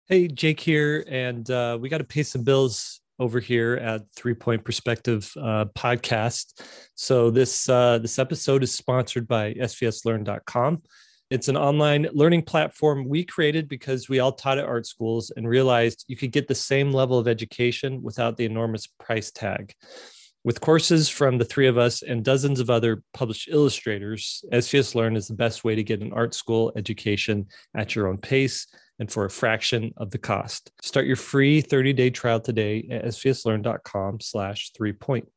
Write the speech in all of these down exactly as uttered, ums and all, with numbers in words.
Hey, Jake here, and uh, we got to pay some bills over here at Three Point Perspective uh, podcast. So this uh, this episode is sponsored by S V S learn dot com. It's an online learning platform we created because we all taught at art schools and realized you could get the same level of education without the enormous price tag. With courses from the three of us and dozens of other published illustrators, S V S Learn is the best way to get an art school education at your own pace and for a fraction of the cost. Start your free thirty-day trial today at S V S learn dot com slash three point.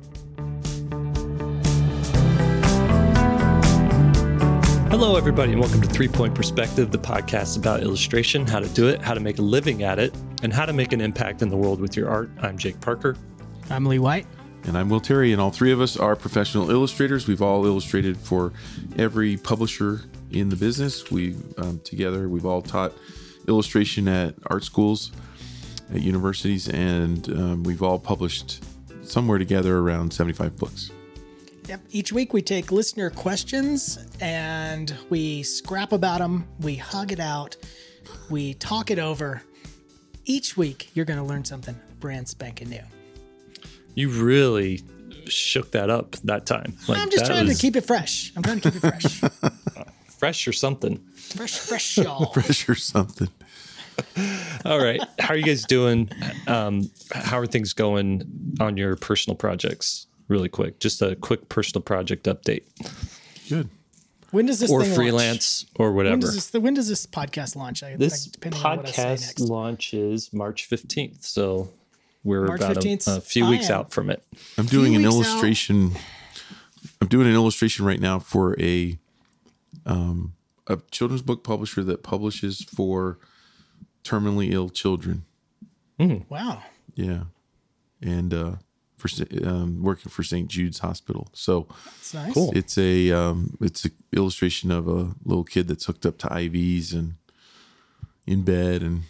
Hello, everybody, and welcome to Three Point Perspective, the podcast about illustration, how to do it, how to make a living at it, and how to make an impact in the world with your art. I'm Jake Parker. I'm Lee White. And I'm Will Terry, and all three of us are professional illustrators. We've all illustrated for every publisher in the business. We um, together, we've all taught illustration at art schools, at universities, and um, we've all published somewhere together around seventy-five books. Yep. Each week we take listener questions and we scrap about them. We hug it out. We talk it over. Each week you're going to learn something brand spanking new. You really shook that up that time. Like, I'm just trying was... to keep it fresh. I'm trying to keep it fresh. Fresh or something. Fresh, fresh, y'all. Fresh or something. All right. How are you guys doing? Um, how are things going on your personal projects? Really quick. Just a quick personal project update. Good. When does this or thing freelance launch? or whatever? When does this, when does this podcast launch? I, this like, podcast launches March fifteenth. So we're March about a, a few I weeks am. out from it. I'm doing an illustration. Out. I'm doing an illustration right now for a um, a children's book publisher that publishes for terminally ill children. Mm. Wow. Yeah, and uh, for um, working for Saint Jude's Hospital. So that's nice. Cool. It's a um, it's an illustration of a little kid that's hooked up to I Vs and in bed, and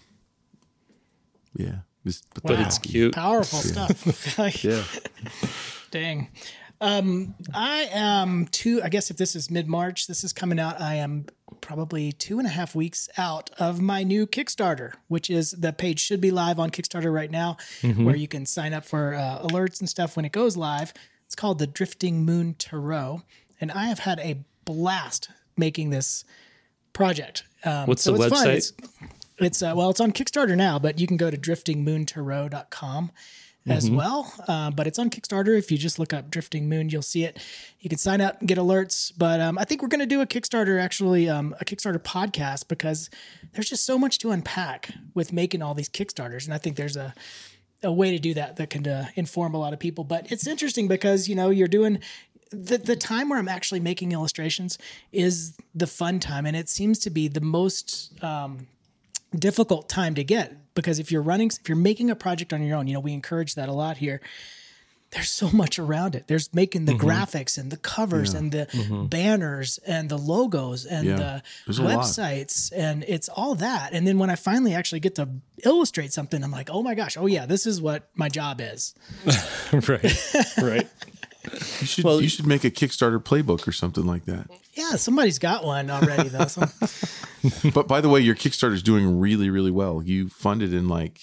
yeah. It's, wow. But it's cute. Powerful yeah. stuff. like, yeah. Dang. Um, I am two, I guess if this is mid-March, this is coming out, I am probably two and a half weeks out of my new Kickstarter, which is the page should be live on Kickstarter right now, mm-hmm. where you can sign up for uh, alerts and stuff when it goes live. It's called the Drifting Moon Tarot. And I have had a blast making this project. Um, What's so the it's website? Fun. It's, It's uh, well, it's on Kickstarter now, but you can go to drifting moon tarot dot com as mm-hmm. well. Uh, but it's on Kickstarter. If you just look up Drifting Moon, you'll see it. You can sign up and get alerts. But um, I think we're going to do a Kickstarter, actually, um, a Kickstarter podcast, because there's just so much to unpack with making all these Kickstarters. And I think there's a a way to do that that can uh, inform a lot of people. But it's interesting because, you know, you're doing the the time where I'm actually making illustrations is the fun time. And it seems to be the most um, difficult time to get, because if you're running, if you're making a project on your own, you know, we encourage that a lot here. There's so much around it. There's making the mm-hmm. graphics and the covers yeah. and the mm-hmm. banners and the logos and yeah. the websites, and it's all that. And then when I finally actually get to illustrate something, I'm like, oh my gosh, oh yeah, this is what my job is. right, right. You should well, you should make a Kickstarter playbook or something like that. Yeah, somebody's got one already though. So. But by the way, your Kickstarter is doing really, really well. You funded in like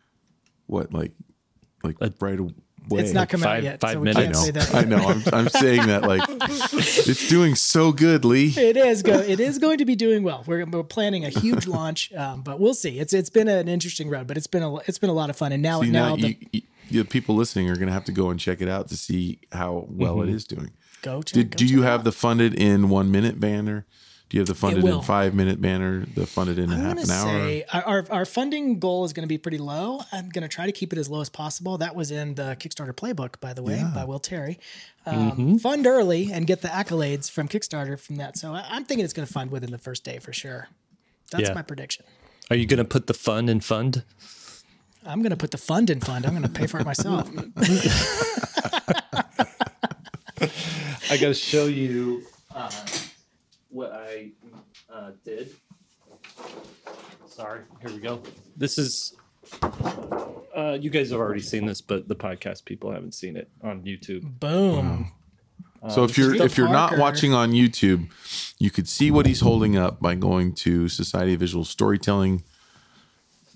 what, like, like uh, right away. It's not coming five, out yet. Five so minutes. I know. Say that I know. I'm, I'm saying that like it's doing so good, Lee. It is go. It is going to be doing well. We're, we're planning a huge launch, um, but we'll see. It's it's been an interesting road, but it's been a it's been a lot of fun. And now see, now, now the, you, you, the people listening are going to have to go and check it out to see how well mm-hmm. it is doing. Go check. Did, go do check you it have out. the funded in one minute banner? Do you have the funded will. in five minute banner? The funded in I half an hour? Say our our funding goal is going to be pretty low. I'm going to try to keep it as low as possible. That was in the Kickstarter playbook, by the way, yeah. by Will Terry. Um, mm-hmm. Fund early and get the accolades from Kickstarter from that. So I, I'm thinking it's going to fund within the first day for sure. That's yeah. my prediction. Are you going to put the fund in fund? I'm going to put the fund in fund. I'm going to pay for it myself. I got to show you uh, what I uh, did. Sorry, here we go. This is, uh, you guys have already seen this, but the podcast people haven't seen it on YouTube. Boom. Wow. So um, if you're if you're Parker. not watching on YouTube, you could see what he's holding up by going to Society of Visual Storytelling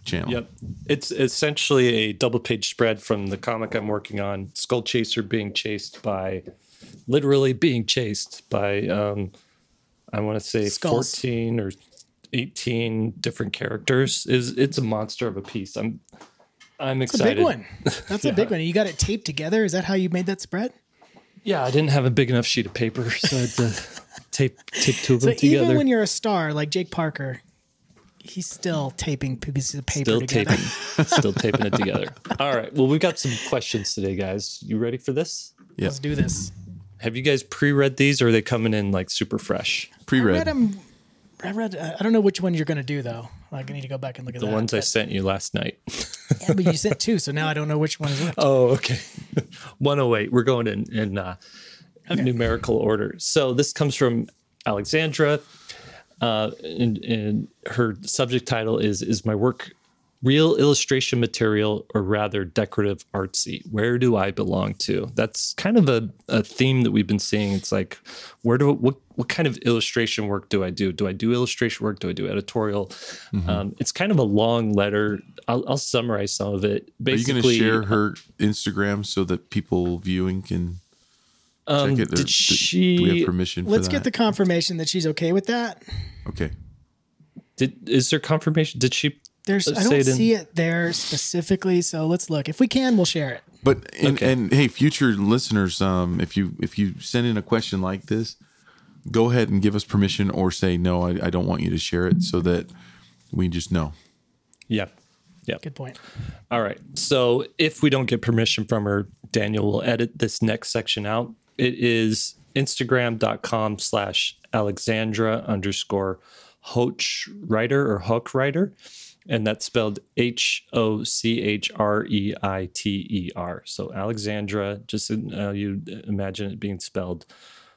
channel. Yep. It's essentially a double page spread from the comic I'm working on, Skull Chaser being chased by, literally being chased by, um, I want to say Skulls. fourteen or eighteen different characters. Is It's a monster of a piece. I'm I'm That's excited. a big one. That's yeah. a big one. You got it taped together? Is that how you made that spread? Yeah, I didn't have a big enough sheet of paper, so I had to tape, tape two of so them together. Even when you're a star like Jake Parker, he's still taping pieces of paper still together. Taping, still taping it together. All right. Well, we've got some questions today, guys. You ready for this? Yeah. Let's do this. Have you guys pre-read these, or are they coming in like super fresh? Pre-read. I read them. I read. I don't know which one you're going to do though. Like, I need to go back and look at the that. ones but, I sent you last night. Yeah, but you sent two, so now I don't know which one is which. Oh, okay. one oh eight. We're going in in uh, okay. numerical order. So this comes from Alexandra, uh, and, and her subject title is "Is my work real illustration material, or rather decorative artsy? Where do I belong to?" That's kind of a, a theme that we've been seeing. It's like, where do what what kind of illustration work do I do? Do I do illustration work? Do I do editorial? Mm-hmm. Um, it's kind of a long letter. I'll, I'll summarize some of it. Basically, are you going to share her Instagram so that people viewing can um, check it? Did or, she? Do we have permission for Let's that? get the confirmation that she's okay with that. Okay. Did is there confirmation? Did she? There's, I don't see it there specifically, so let's look. If we can, we'll share it. But and, okay. and hey, future listeners, um, if you if you send in a question like this, go ahead and give us permission, or say no, I, I don't want you to share it, so that we just know. Yeah, yeah. Good point. All right. So if we don't get permission from her, Daniel will edit this next section out. It is Instagram.com slash Alexandra underscore Hoch Writer or Hoch Writer. And that's spelled H O C H R E I T E R. So Alexandra, just uh, you imagine it being spelled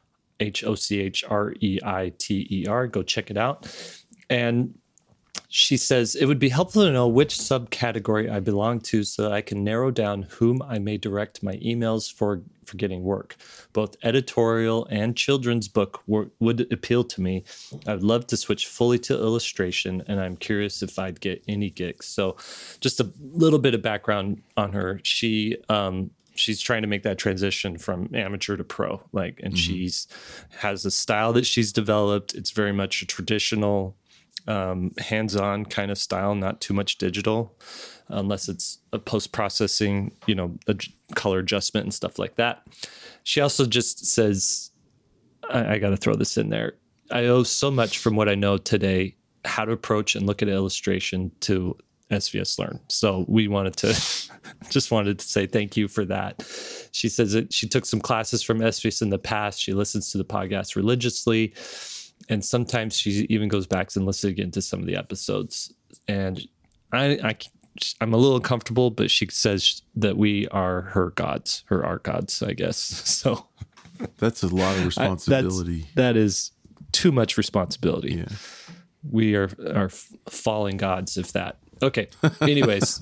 H O C H R E I T E R. Go check it out. And she says, it would be helpful to know which subcategory I belong to so that I can narrow down whom I may direct my emails for, for getting work. Both editorial and children's book wor- would appeal to me. I'd love to switch fully to illustration, and I'm curious if I'd get any gigs. So just a little bit of background on her. She um, she's trying to make that transition from amateur to pro, like, and mm-hmm. she's has a style that she's developed. It's very much a traditional Um, hands-on kind of style, not too much digital, unless it's a post-processing, you know, a color adjustment and stuff like that. She also just says, I, I got to throw this in there. I owe so much from what I know today, how to approach and look at illustration to S V S Learn. So we wanted to, just wanted to say thank you for that. She says that she took some classes from S V S in the past. She listens to the podcast religiously. And sometimes she even goes back and listens again to some of the episodes. And I, I, I'm a little uncomfortable, but she says that we are her gods, her art gods, I guess. So that's a lot of responsibility. I, that is too much responsibility. Yeah. We are, are fallen gods, if that. Okay. Anyways.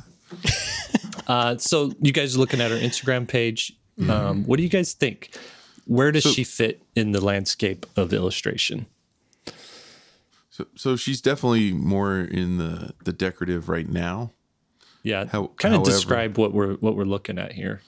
uh, so you guys are looking at her Instagram page. Mm-hmm. Um, what do you guys think? Where does so, she fit in the landscape of illustration? So, so she's definitely more in the, the decorative right now. Yeah, How, kind of describe what we're what we're looking at here.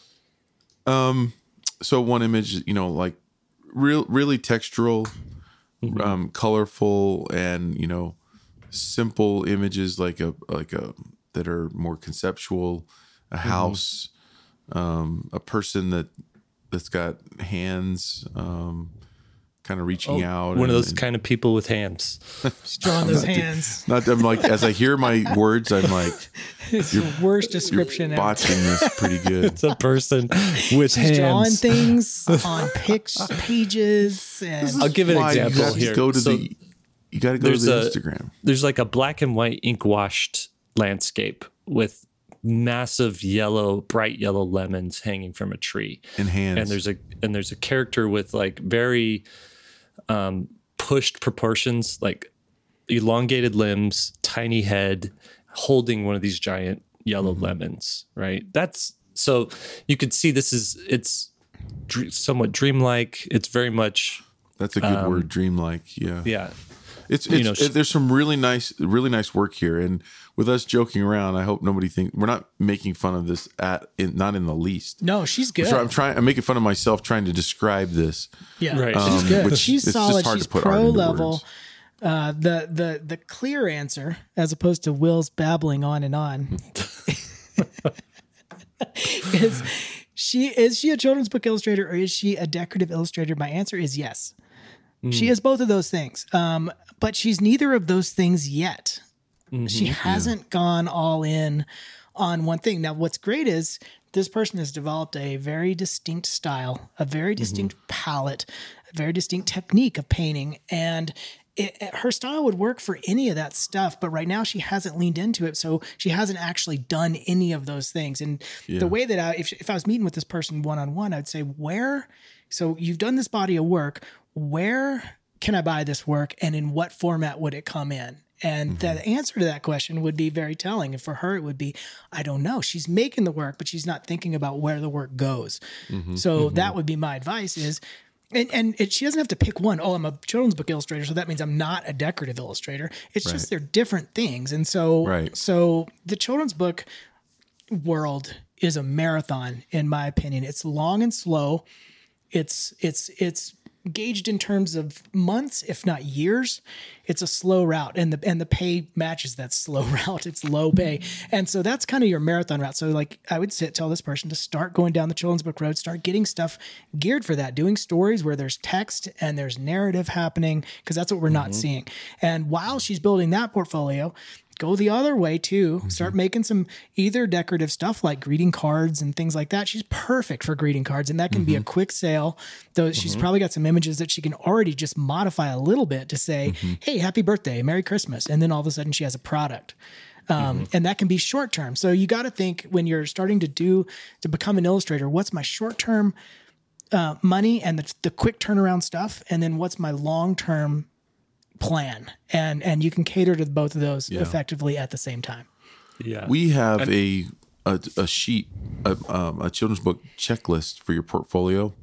Um, so one image, you know, like real, really textural, mm-hmm. um, colorful, and you know, simple images like a like a that are more conceptual. A house, mm-hmm. um, a person that that's got hands. Um, kind of reaching oh, out. One and, of those and, kind of people with hands. She's drawing those hands. Not, I'm like, as I hear my words, I'm like, it's the worst description you're ever. botching this pretty good. It's a person with She's hands. drawing things on pics, pages. And I'll give an example you have here. To go to so the, you got to go to the a, Instagram. There's like a black and white ink washed landscape with massive yellow, bright yellow lemons hanging from a tree. And hands. And there's a and there's a character with like very um, pushed proportions, like elongated limbs, tiny head, holding one of these giant yellow mm-hmm. lemons, right? That's so you could see this is it's dr- somewhat dreamlike. It's very much that's a good um, word, dreamlike. Yeah, yeah. It's, you it's know, she, there's some really nice, really nice work here. And with us joking around, I hope nobody think we're not making fun of this at, in, not in the least. No, she's good. So I'm trying, I'm making fun of myself trying to describe this. Yeah, Right. she's Um, good. which She's it's just solid. hard She's to put art pro into level. words. Uh, the the the clear answer, as opposed to Will's babbling on and on, is she is she a children's book illustrator or is she a decorative illustrator? My answer is yes. Mm. She is both of those things, um, but she's neither of those things yet. Mm-hmm. She hasn't yeah. gone all in on one thing. Now, what's great is this person has developed a very distinct style, a very distinct mm-hmm. palette, a very distinct technique of painting, and It, it, her style would work for any of that stuff, but right now she hasn't leaned into it. So she hasn't actually done any of those things. And yeah. the way that I, if, if I was meeting with this person one-on-one, I'd say, where, so you've done this body of work, where can I buy this work? And in what format would it come in? And mm-hmm. the answer to that question would be very telling. And for her, it would be, I don't know. She's making the work, but she's not thinking about where the work goes. Mm-hmm. So mm-hmm. that would be my advice is, And, and it, she doesn't have to pick one. Oh, I'm a children's book illustrator, so that means I'm not a decorative illustrator. It's right. just they're different things. And so, right. so the children's book world is a marathon, in my opinion. It's long and slow. It's it's it's gauged in terms of months, if not years. It's a slow route, and the and the pay matches that slow route. It's low pay, and so that's kind of your marathon route. So, like, I would sit tell this person to start going down the children's book road, start getting stuff geared for that, doing stories where there's text and there's narrative happening, because that's what we're mm-hmm. not seeing. And while she's building that portfolio, go the other way too. Mm-hmm. Start making some either decorative stuff like greeting cards and things like that. She's perfect for greeting cards, and that can mm-hmm. be a quick sale. Though mm-hmm. she's probably got some images that she can already just modify a little bit to say, mm-hmm. "Hey, happy birthday, Merry Christmas," and then all of a sudden she has a product. Um, mm-hmm. And that can be short term. So you got to think when you're starting to do to become an illustrator, what's my short term uh, money and the, the quick turnaround stuff, and then what's my long term plan, and and you can cater to both of those yeah. effectively at the same time. Yeah, we have a, a a sheet, a, um, a children's book checklist for your portfolio,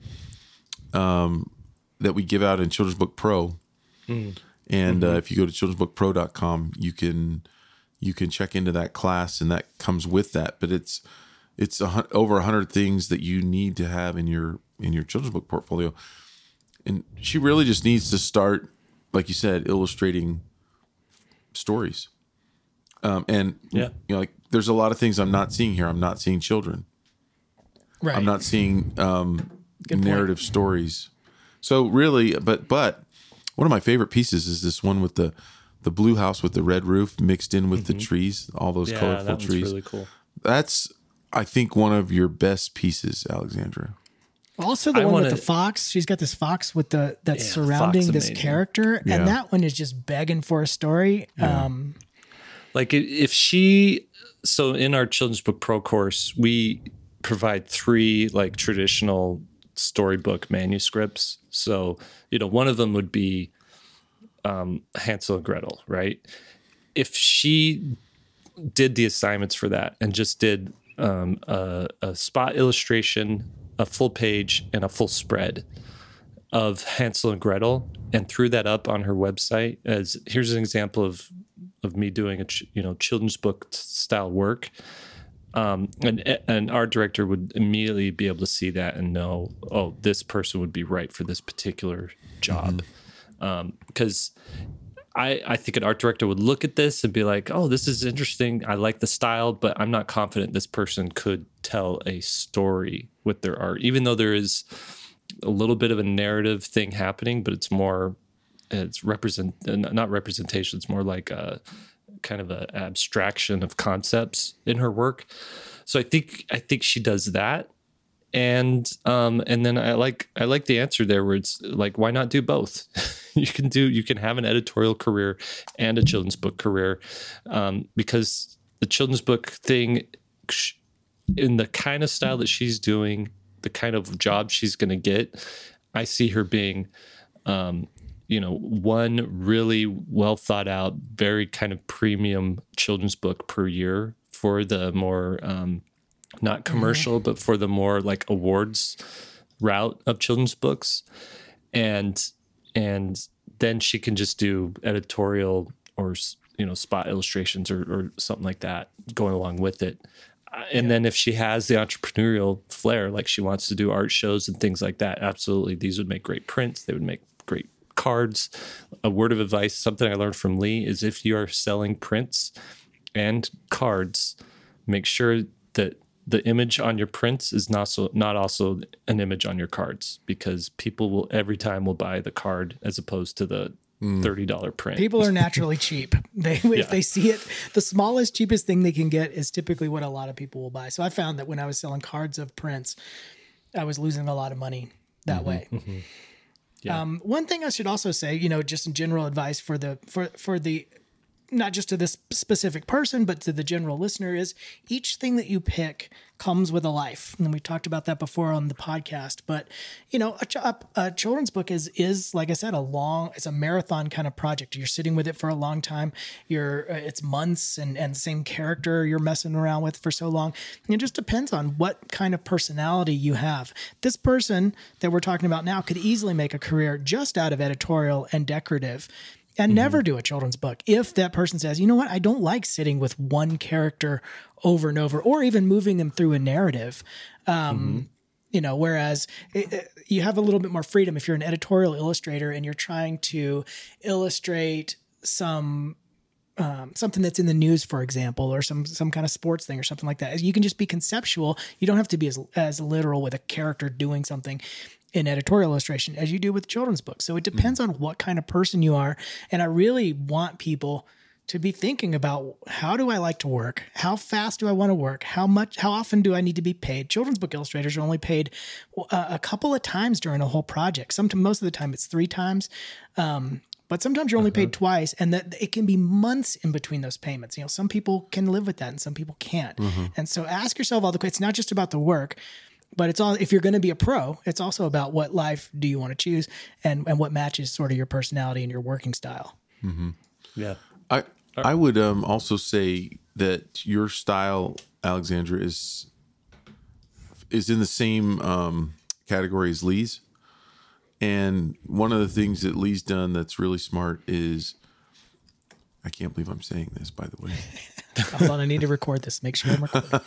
um, that we give out in Children's Book Pro, mm. and mm-hmm. uh, if you go to children's book pro dot com, you can you can check into that class, and that comes with that. But it's it's a, over a hundred things that you need to have in your in your children's book portfolio, and she really just needs to start, like you said, illustrating stories. Um, and yeah. you know, like there's a lot of things I'm not seeing here. I'm not seeing children. Right. I'm not seeing um, narrative point. stories. So really, but but one of my favorite pieces is this one with the the blue house with the red roof mixed in with mm-hmm. the trees, all those yeah, colorful that trees. Really cool. That's, I think, one of your best pieces, Alexandra. Also, the I one wanna, with the fox. She's got this fox with the that's yeah, surrounding this amazing. character, yeah. and that one is just begging for a story. Yeah. Um, like if she, so in our Children's Book Pro course, we provide three like traditional storybook manuscripts. So you know, one of them would be um, Hansel and Gretel, right? If she did the assignments for that and just did um, a, a spot illustration, a full page, and a full spread of Hansel and Gretel, and threw that up on her website as here's an example of of me doing a ch- you know children's book style work, um, and an art director would immediately be able to see that and know, oh, this person would be right for this particular job, because um, I I think an art director would look at this and be like, oh, this is interesting. I like the style, but I'm not confident this person could tell a story with their art, even though there is a little bit of a narrative thing happening, but it's more, it's represent, not representation. It's more like a kind of an abstraction of concepts in her work. So I think, I think she does that. And, um, and then I like, I like the answer there where it's like, why not do both? you can do, you can have an editorial career and a children's book career. Um, because the children's book thing, in the kind of style that she's doing, the kind of job she's going to get, I see her being, um, you know, one really well thought out, very kind of premium children's book per year for the more, um, not commercial, mm-hmm. but for the more like awards route of children's books. And, and then she can just do editorial or, you know, spot illustrations or, or something like that going along with it. And yeah. then if she has the entrepreneurial flair, like she wants to do art shows and things like that, absolutely. These would make great prints. They would make great cards. A word of advice, something I learned from Lee, is if you are selling prints and cards, make sure that the image on your prints is not so not also an image on your cards, because people will every time will buy the card as opposed to the thirty dollars print. People are naturally cheap. They if yeah. they see it, the smallest, cheapest thing they can get is typically what a lot of people will buy. So I found that when I was selling cards of prints, I was losing a lot of money that mm-hmm, way. Mm-hmm. Yeah. Um, one thing I should also say, you know, just in general advice for the for for the not just to this specific person, but to the general listener, is each thing that you pick comes with a life. And we talked about that before on the podcast, but you know, a, a, a children's book is, is like I said, a long, it's a marathon kind of project. You're sitting with it for a long time. You're, uh, it's months and, and same character you're messing around with for so long. And it just depends on what kind of personality you have. This person that we're talking about now could easily make a career just out of editorial and decorative, and mm-hmm. never do a children's book. If that person says, you know what, I don't like sitting with one character over and over, or even moving them through a narrative. Um, mm-hmm. You know, whereas it, it, you have a little bit more freedom if you're an editorial illustrator and you're trying to illustrate some um, something that's in the news, for example, or some some kind of sports thing or something like that. You can just be conceptual. You don't have to be as as literal with a character doing something in editorial illustration as you do with children's books. So it depends mm-hmm. on what kind of person you are. And I really want people to be thinking about, how do I like to work? How fast do I want to work? How much, how often do I need to be paid? Children's book illustrators are only paid a, a couple of times during a whole project. Sometimes, most of the time it's three times. Um, but sometimes you're only uh-huh. paid twice, and that it can be months in between those payments. You know, some people can live with that and some people can't. Mm-hmm. And so ask yourself all the questions. It's not just about the work, but it's all, if you're going to be a pro, it's also about what life do you want to choose, and, and what matches sort of your personality and your working style. Mm-hmm. Yeah. I, I would um, also say that your style, Alexandra, is, is in the same um, category as Lee's. And one of the things that Lee's done that's really smart is, I can't believe I'm saying this, by the way. Hold on, I need to record this. Make sure I'm recording.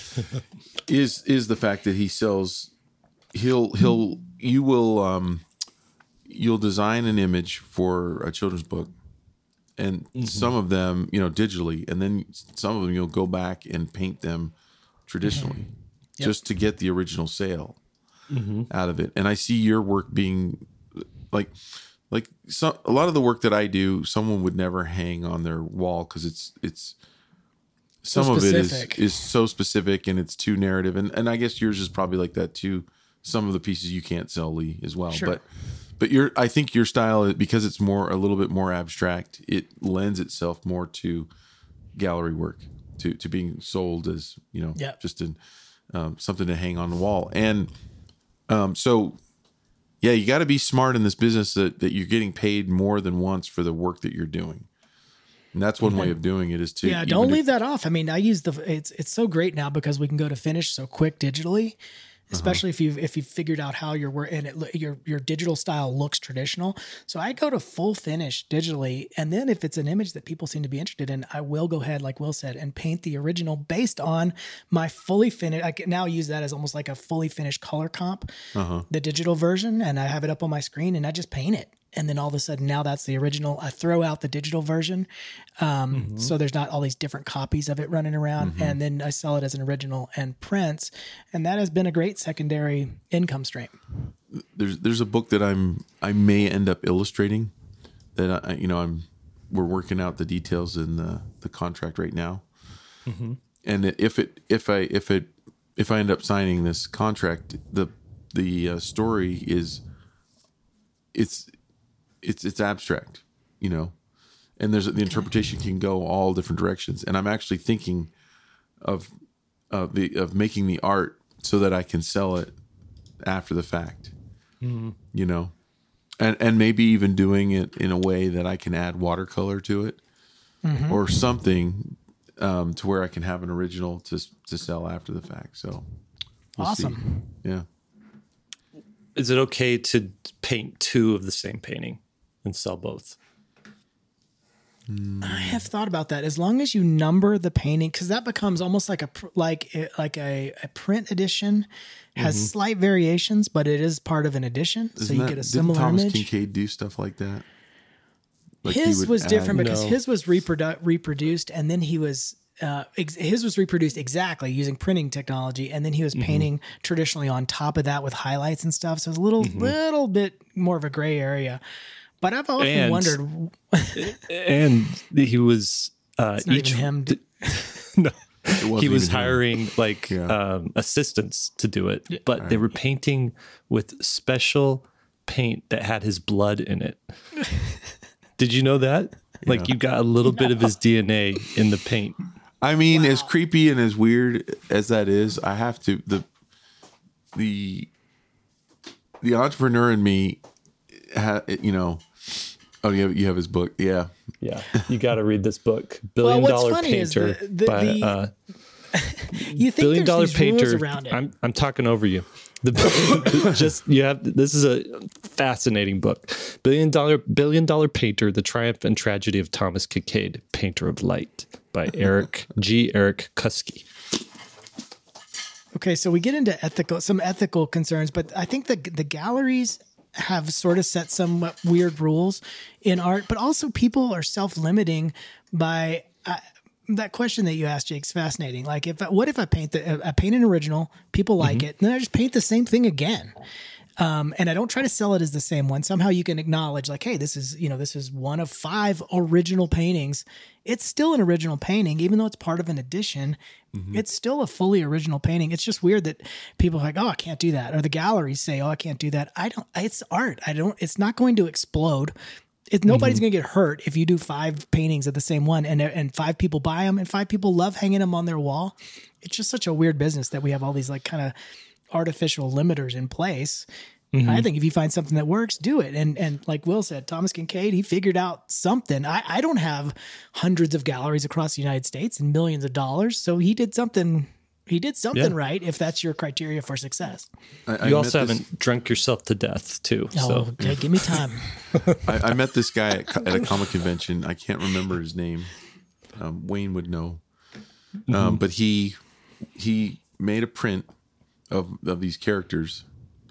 is is the fact that he sells, he'll he'll you will um, you'll design an image for a children's book, and mm-hmm. some of them, you know, digitally, and then some of them you'll go back and paint them traditionally, mm-hmm. yep. just to get the original sale mm-hmm. out of it. And I see your work being like. Like so, a lot of the work that I do, someone would never hang on their wall because it's it's some so of it is is so specific and it's too narrative, and and I guess yours is probably like that too. Some of the pieces you can't sell, Lee, as well. Sure. But but your I think your style, because it's more a little bit more abstract, it lends itself more to gallery work, to to being sold as, you know, yep. just in um, something to hang on the wall, and um, so. Yeah, you got to be smart in this business that, that you're getting paid more than once for the work that you're doing. And that's one way of doing it, is to yeah. Don't leave that off. I mean, I use the it's it's so great now because we can go to finish so quick digitally, especially uh-huh. if you if you figured out how your work and it, your your digital style looks traditional. So I go to full finish digitally, and then if it's an image that people seem to be interested in, I will go ahead, like Will said, and paint the original based on my fully finished. I can now use that as almost like a fully finished color comp, uh-huh. the digital version, and I have it up on my screen, and I just paint it. And then all of a sudden, now that's the original. I throw out the digital version. Um, mm-hmm. So there's not all these different copies of it running around. Mm-hmm. And then I sell it as an original and prints. And that has been a great secondary income stream. There's there's a book that I'm I may end up illustrating that I, you know, I'm we're working out the details in the, the contract right now. Mm-hmm. And if it if I if it if I end up signing this contract, the the uh, story is it's It's it's abstract, you know, and there's the interpretation can go all different directions. And I'm actually thinking of of the of making the art so that I can sell it after the fact, mm-hmm. you know, and and maybe even doing it in a way that I can add watercolor to it mm-hmm. or something um, to where I can have an original to to sell after the fact. So we'll awesome, see. Yeah. Is it okay to paint two of the same painting? and sell both? I have thought about that. As long as you number the painting, because that becomes almost like a pr- like like a, a print edition, has mm-hmm. slight variations, but it is part of an edition, Isn't so you that, get a similar Thomas image. Kincaid do stuff like that? Like his was add, different because no. his was reprodu- reproduced, and then he was uh, ex- his was reproduced exactly using printing technology, and then he was mm-hmm. painting traditionally on top of that with highlights and stuff. So it's a little mm-hmm. little bit more of a gray area. But I've often and, wondered, and he was uh, it's not each even him. D- no, he was hiring him. like yeah. um, assistants to do it, yeah. but right. they were painting with special paint that had his blood in it. Did you know that? Yeah. Like you got a little no. bit of his D N A in the paint. I mean, wow. as creepy and as weird as that is, I have to the the the entrepreneur in me, ha, you know. Oh, you have, you have his book, yeah, yeah. You got to read this book, Billion well, Dollar Painter. The, the, by, the, uh, you think Billion there's Dollar these Painter. rules around it. I'm I'm talking over you. The just you have this is a fascinating book, Billion Dollar Billion Dollar Painter: The Triumph and Tragedy of Thomas Kincaid, Painter of Light, by Eric G. Eric Kuski. Okay, so we get into ethical some ethical concerns, but I think the the galleries have sort of set some weird rules in art, but also people are self-limiting by uh, that question that you asked, Jake's fascinating. Like, if what if I paint the I paint an original, people like mm-hmm. it, and then I just paint the same thing again, um, and I don't try to sell it as the same one. Somehow you can acknowledge, like, hey, this is you know this is one of five original paintings. It's still an original painting, even though it's part of an edition. Mm-hmm. It's still a fully original painting. It's just weird that people are like, oh, I can't do that. Or the galleries say, oh, I can't do that. I don't, it's art. I don't, it's not going to explode. It, nobody's mm-hmm. going to get hurt if you do five paintings of the same one and and five people buy them and five people love hanging them on their wall. It's just such a weird business that we have all these like kind of artificial limiters in place. Mm-hmm. I think if you find something that works, do it. And and like Will said, Thomas Kincaid, he figured out something. I, I don't have hundreds of galleries across the United States and millions of dollars. So he did something. He did something yeah. right. If that's your criteria for success. I, I you also this, haven't drunk yourself to death too. Oh, so. okay, give me time. I, I met this guy at, at a comic convention. I can't remember his name. Um, Wayne would know. Um, mm-hmm. But he he made a print of of these characters.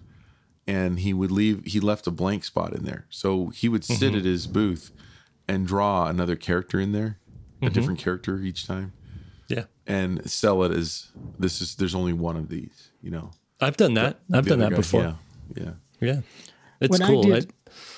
And he would leave, he left a blank spot in there. So he would sit mm-hmm. at his booth and draw another character in there, a mm-hmm. different character each time. Yeah. And sell it as this is, there's only one of these, you know. I've done that. The, I've the done that guy, before. Yeah. Yeah. Yeah. It's when cool. I did,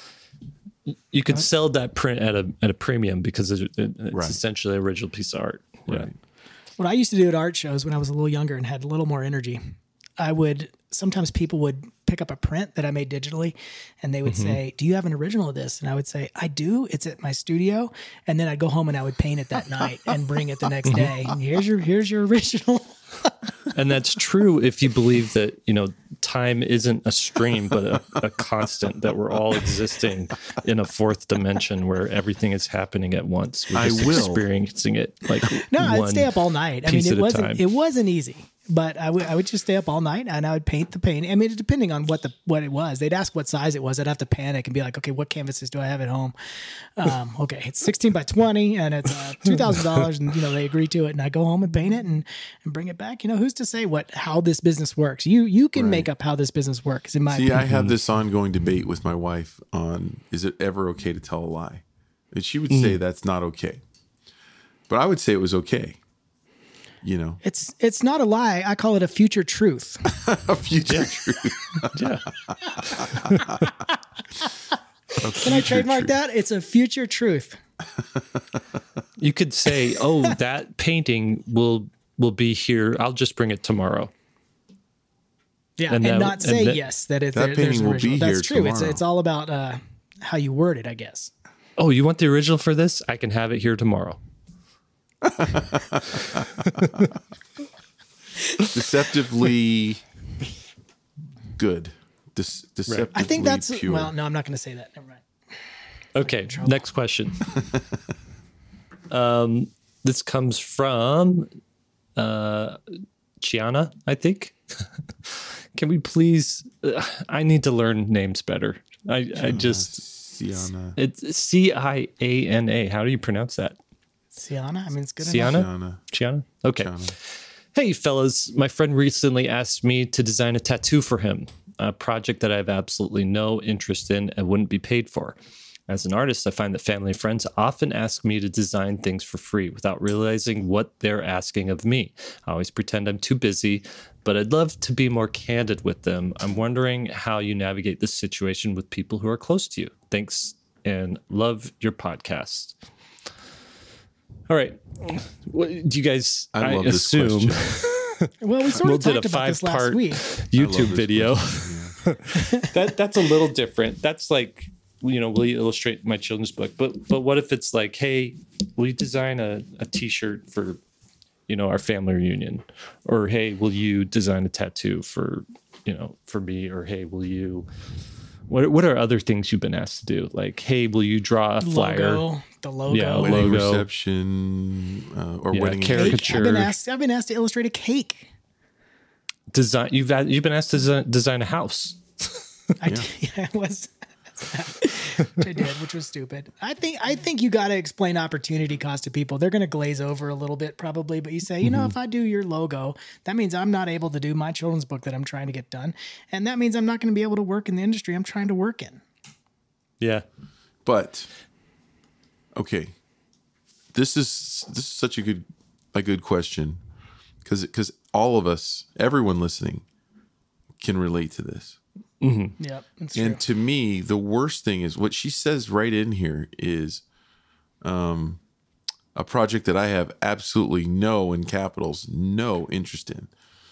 I, you could sell that print at a at a premium because it, it, it's right. essentially an original piece of art. Yeah. Right. What I used to do at art shows when I was a little younger and had a little more energy, I would, sometimes people would pick up a print that I made digitally and they would mm-hmm. say, do you have an original of this? And I would say, I do. It's at my studio. And then I'd go home and I would paint it that night and bring it the next day. And here's your, here's your original. And that's true if you believe that, you know, time isn't a stream, but a, a constant, that we're all existing in a fourth dimension where everything is happening at once. We're just I will. experiencing it like no, one I'd stay up all night. I mean, it wasn't, it wasn't easy. But I would I would just stay up all night and I would paint the painting. I mean, depending on what the what it was, they'd ask what size it was. I'd have to panic and be like, okay, what canvases do I have at home? Um, okay, it's sixteen by twenty and it's uh, two thousand dollars, and you know they agree to it. And I go home and paint it and, and bring it back. You know, who's to say what how this business works? You you can right. make up how this business works. In my see, opinion. I have this ongoing debate with my wife on is it ever okay to tell a lie? And she would say mm. that's not okay, but I would say it was okay. You know, it's it's not a lie. I call it a future truth. A future yeah. truth. Yeah. A Can I trademark truth. that? It's a future truth. You could say, "Oh, that painting will will be here. I'll just bring it tomorrow." Yeah, and, and that, not say and that, yes that it's that there, painting there's will original. be That's here true. tomorrow. It's it's all about uh, how you word it, I guess. Oh, you want the original for this? I can have it here tomorrow. Deceptively good. De- deceptively right. I think that's pure. Well, no, I'm not going to say that. Never mind. Okay, next question. um, this comes from uh, Chiana, I think. Can we please? Uh, I need to learn names better. I, I just Ciana. It's C I A N A. How do you pronounce that? Ciana? I mean, it's good Ciana? enough. Ciana. Ciana? Okay. Ciana. Hey, fellas. My friend recently asked me to design a tattoo for him, a project that I have absolutely no interest in and wouldn't be paid for. As an artist, I find that family and friends often ask me to design things for free without realizing what they're asking of me. I always pretend I'm too busy, but I'd love to be more candid with them. I'm wondering how you navigate this situation with people who are close to you. Thanks and love your podcast. All right. What, do you guys, I, I love assume, this question. Well, we sort Will of did talked a about this last five-part week. YouTube this video. question, yeah. that that's a little different. That's like, you know, will you illustrate my children's book? But but what if it's like, hey, will you design a, a t-shirt for, you know, our family reunion? Or hey, will you design a tattoo for, you know, for me? Or hey, will you what what are other things you've been asked to do? Like, hey, will you draw a flyer? Logo, the logo. Yeah, Wedding logo. reception uh, or Yeah, wedding caricature. I've been asked. I've been asked to illustrate a cake. Design you've had, you've been asked to design, design a house. I did, yeah, I was. Which I did, which was stupid. I think I think you got to explain opportunity cost to people. They're going to glaze over a little bit probably, but you say, you know, Mm-hmm. if I do your logo, that means I'm not able to do my children's book that I'm trying to get done, and that means I'm not going to be able to work in the industry I'm trying to work in. Yeah. But okay, this is this is such a good a good question because because all of us, everyone listening, can relate to this. Mm-hmm. Yep, that's true. And to me, the worst thing is what she says right in here is um, a project that I have absolutely no, in capitals, no interest in.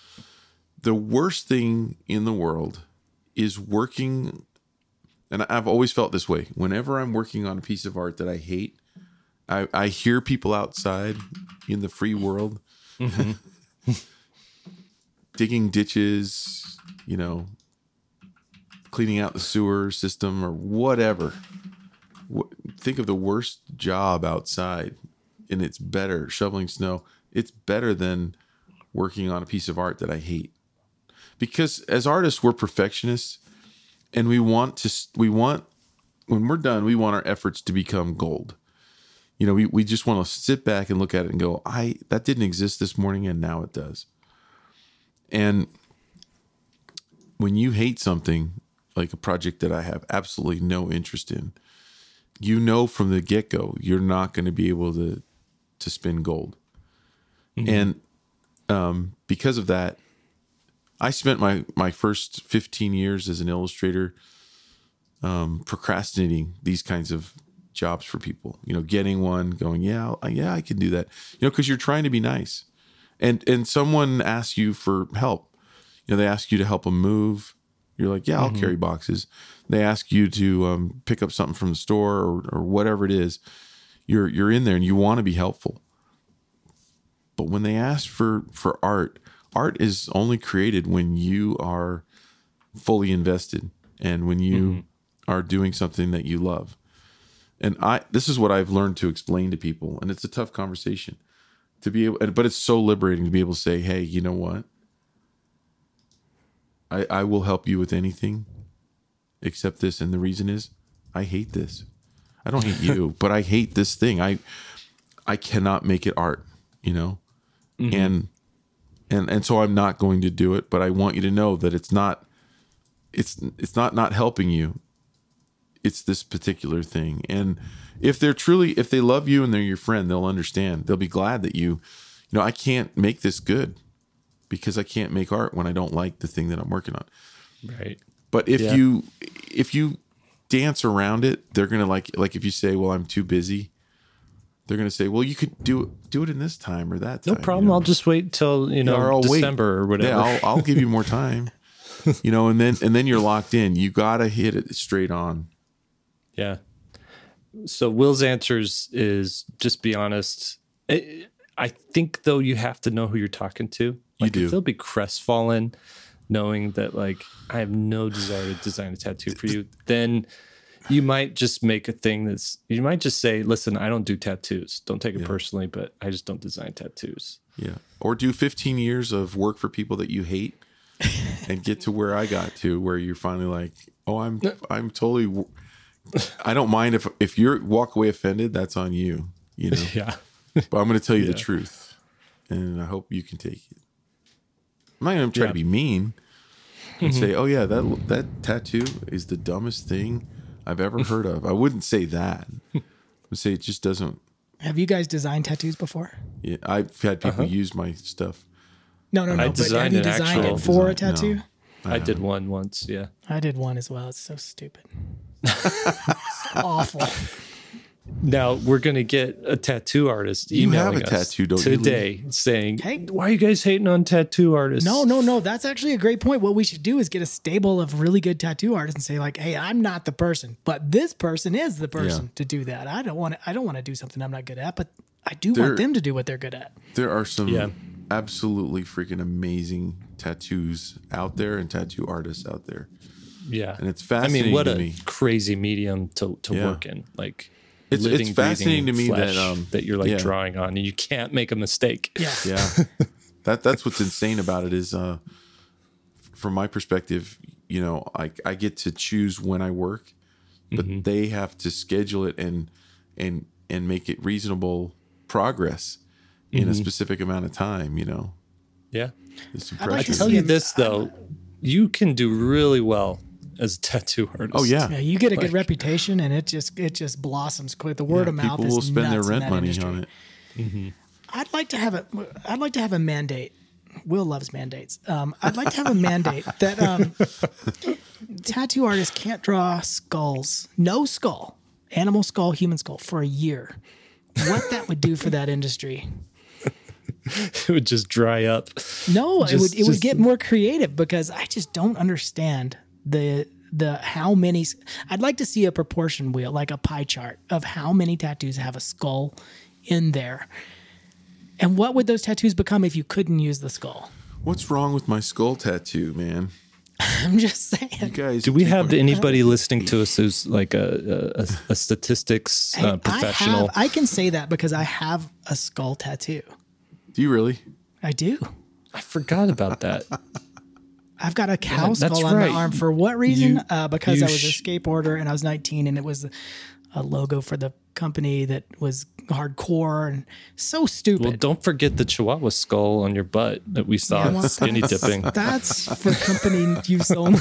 The worst thing in the world is working, and I've always felt this way. Whenever I'm working on a piece of art that I hate, I, I hear people outside in the free world Mm-hmm. digging ditches, you know, cleaning out the sewer system or whatever. Think of the worst job outside, and it's better shoveling snow. It's better than working on a piece of art that I hate. Because as artists, we're perfectionists, and we want to, we want, when we're done, we want our efforts to become gold. You know, we, we just want to sit back and look at it and go, I, that didn't exist this morning, and now it does. And when you hate something, like a project that I have absolutely no interest in, you know from the get-go you're not going to be able to to spin gold. Mm-hmm. And um, because of that, I spent my my first fifteen years as an illustrator um, procrastinating these kinds of jobs for people. You know, getting one, going, yeah, I'll, yeah, I can do that. You know, because you're trying to be nice, and and someone asks you for help. You know, they ask you to help them move. You're like, yeah, I'll mm-hmm. carry boxes. They ask you to um, pick up something from the store or, or whatever it is. You're you're in there and you want to be helpful. But when they ask for for art, art is only created when you are fully invested and when you mm-hmm. are doing something that you love. And I this is what I've learned to explain to people, and it's a tough conversation to be able, but it's so liberating to be able to say, hey, you know what? I, I will help you with anything except this. And the reason is I hate this. I don't hate you, but I hate this thing. I I cannot make it art, you know? Mm-hmm. And and and so I'm not going to do it, but I want you to know that it's not it's it's not not helping you. It's this particular thing. And if they're truly if they love you and they're your friend, they'll understand. They'll be glad that you you know, I can't make this good. Because I can't make art when I don't like the thing that I'm working on. Right. But if yeah. you if you dance around it, they're gonna like like if you say, well, I'm too busy, they're gonna say, well, you could do it do it in this time or that time. No problem. You know? I'll just wait till, you know, or December wait. or whatever. Yeah, I'll I'll give you more time. You know, and then and then you're locked in. You gotta hit it straight on. Yeah. So Will's answers is just be honest. I, I think though you have to know who you're talking to. Like, You do. If they'll be crestfallen knowing that, like, I have no desire to design a tattoo for you, then you might just make a thing that's, you might just say, listen, I don't do tattoos. Don't take it Yeah. personally, but I just don't design tattoos. Yeah. Or do fifteen years of work for people that you hate and get to where I got to, where you're finally like, oh, I'm I'm totally w- I don't mind if if you walk away offended. That's on you. You know. Yeah. But I'm going to tell you Yeah. the truth, and I hope you can take it. I'm not going to try Yeah. to be mean and say, "Oh yeah, that that tattoo is the dumbest thing I've ever heard of." I wouldn't say that. I would say it just doesn't. Have you guys designed tattoos before? Yeah, I've had people Uh-huh. use my stuff. No, no, no. I but have designed you an designed actual it for a design- tattoo? no. I did one once. Yeah. I did one as well. It's so stupid. It's awful. Now we're gonna get a tattoo artist You have emailing a us tattoo, don't you, Lee? today saying, Hey. "Why are you guys hating on tattoo artists?" No, no, no. That's actually a great point. What we should do is get a stable of really good tattoo artists and say, like, "Hey, I'm not the person, but this person is the person Yeah. to do that. I don't want to. I don't want to do something I'm not good at, but I do There- want them to do what they're good at." There are some Yeah. absolutely freaking amazing tattoos out there and tattoo artists out there, Yeah. and it's I fascinating mean, what to a me. crazy medium to, to Yeah. work in. Like It's- living, it's fascinating breathing to me that, flesh um, that you're like yeah. drawing on, and you can't make a mistake. Yeah. Yeah, that that's what's insane about it is, uh, from my perspective, you know, I I get to choose when I work, but Mm-hmm. they have to schedule it and and and make it reasonable progress in Mm-hmm. a specific amount of time. You know, Yeah. it's like I impressive. to tell see you him- this though, you can do really well as a tattoo artist. Oh yeah, Yeah, you get a good Like- reputation, and it just it just blossoms quick. The word Yeah, of mouth people is will spend their nuts in rent that money industry. on it. I'd like to have a. I'd like to have a mandate. Will loves mandates. Um, I'd like to have a mandate that um, tattoo artists can't draw skulls, no skull, animal skull, human skull for a year. What that would do for that industry? It would just dry up. No, it Just- would. It would just- get more creative because I just don't understand the the how many. I'd like to see a proportion wheel, like a pie chart of how many tattoos have a skull in there. And what would those tattoos become if you couldn't use the skull? What's wrong with my skull tattoo, man? I'm just You saying. guys, Do we have people- anybody listening to us who's like a a, a statistics Hey, uh, professional? I, have, I can say that because I have a skull tattoo. Do you really? I do. I forgot about that. I've got a cow that's skull on right. my arm. For what reason? You- uh, because you I was sh- a skateboarder and I was nineteen, and it was a logo for the company that was hardcore and so stupid. Well, don't forget the Chihuahua skull on your butt that we saw Yeah, well, skinny that's- dipping. That's for company use only.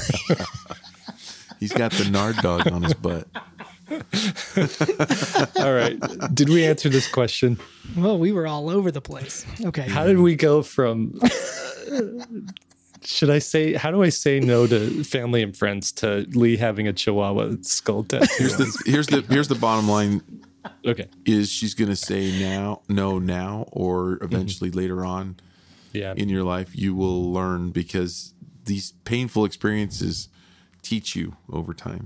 He's got the Nard dog on his butt. All right. Did we answer this question? Well, we were all over the place. Okay. How did we go from should I say how do I say no to family and friends to Lee having a Chihuahua skull tattoo? Here's the here's the here's the bottom line: Okay. is she's gonna say now, no, now, or eventually later on Yeah. in your life you will learn, because these painful experiences teach you over time.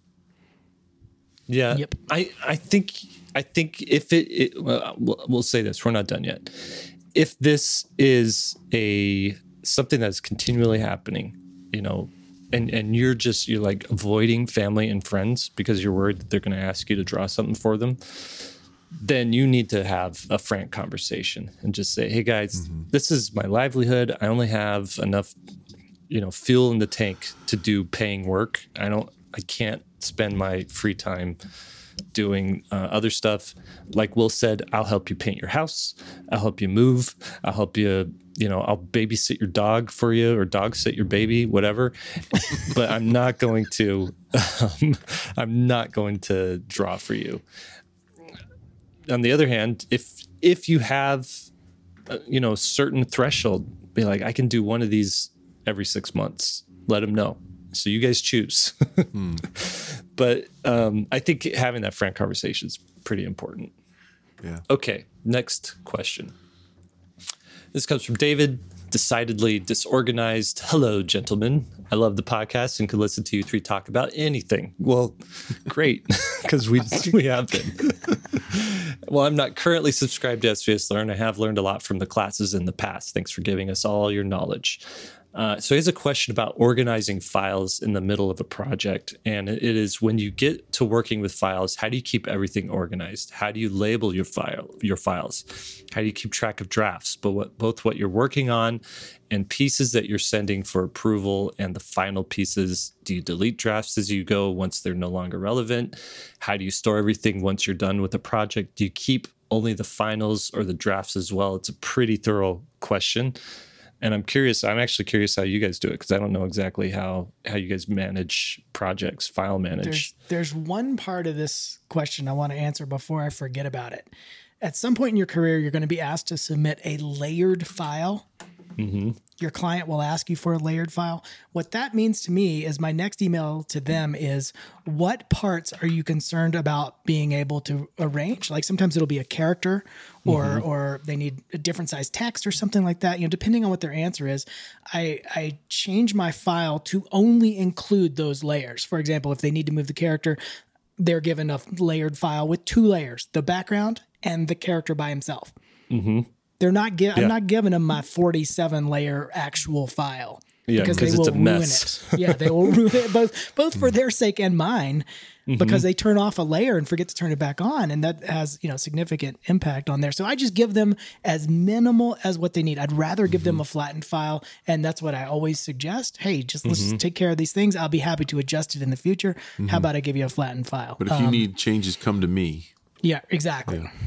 Yeah. Yep. I, I think I think if it, it well, we'll we'll say this, we're not done yet. If this is a something that's continually happening, you know, and and you're just you're like avoiding family and friends because you're worried that they're going to ask you to draw something for them, then you need to have a frank conversation and just say, "Hey guys, this is my livelihood. I only have enough, you know, fuel in the tank to do paying work. I don't I can't spend my free time doing uh, other stuff. Like Will said, I'll help you paint your house. I'll help you move. I'll help you, you know, I'll babysit your dog for you or dog sit your baby, whatever. But I'm not going to, um, I'm not going to draw for you. On the other hand, if, if you have, uh, you know, certain threshold, be like, I can do one of these every six months, let them know. So you guys choose. Hmm. But um, I think having that frank conversation is pretty important. Yeah. Okay, next question. This comes from David, decidedly disorganized. Hello, gentlemen. I love the podcast and could listen to you three talk about anything. Well, great, because we we have been. Well, I'm not currently subscribed to S V S Learn. I have learned a lot from the classes in the past. Thanks for giving us all your knowledge. Uh, so he has a question about organizing files in the middle of a project. And it is when you get to working with files, how do you keep everything organized? How do you label your file, your files? How do you keep track of drafts, but what, both what you're working on and pieces that you're sending for approval and the final pieces? Do you delete drafts as you go once they're no longer relevant? How do you store everything once you're done with the project? Do you keep only the finals or the drafts as well? It's a pretty thorough question. And I'm curious, I'm actually curious how you guys do it, because I don't know exactly how, how you guys manage projects, file manage. There's, there's one part of this question I want to answer before I forget about it. At some point in your career, you're going to be asked to submit a layered file. Mm-hmm. Your client will ask you for a layered file. What that means to me is my next email to them is, what parts are you concerned about being able to arrange? Like sometimes it'll be a character or mm-hmm. or they need a different size text or something like that. You know, depending on what their answer is, I, I change my file to only include those layers. For example, if they need to move the character, they're given a layered file with two layers, the background and the character by himself. Mm-hmm. They're not gi- yeah. I'm not giving them my forty-seven layer actual file yeah, because they it's will a ruin mess. it. Yeah, they will ruin it both both for their sake and mine, mm-hmm. because they turn off a layer and forget to turn it back on, and that has, you know, significant impact on there. So I just give them as minimal as what they need. I'd rather give mm-hmm. them a flattened file, and that's what I always suggest. Hey, just let's mm-hmm. just take care of these things. I'll be happy to adjust it in the future. Mm-hmm. How about I give you a flattened file? But if um, you need changes, come to me. Yeah, exactly. Yeah.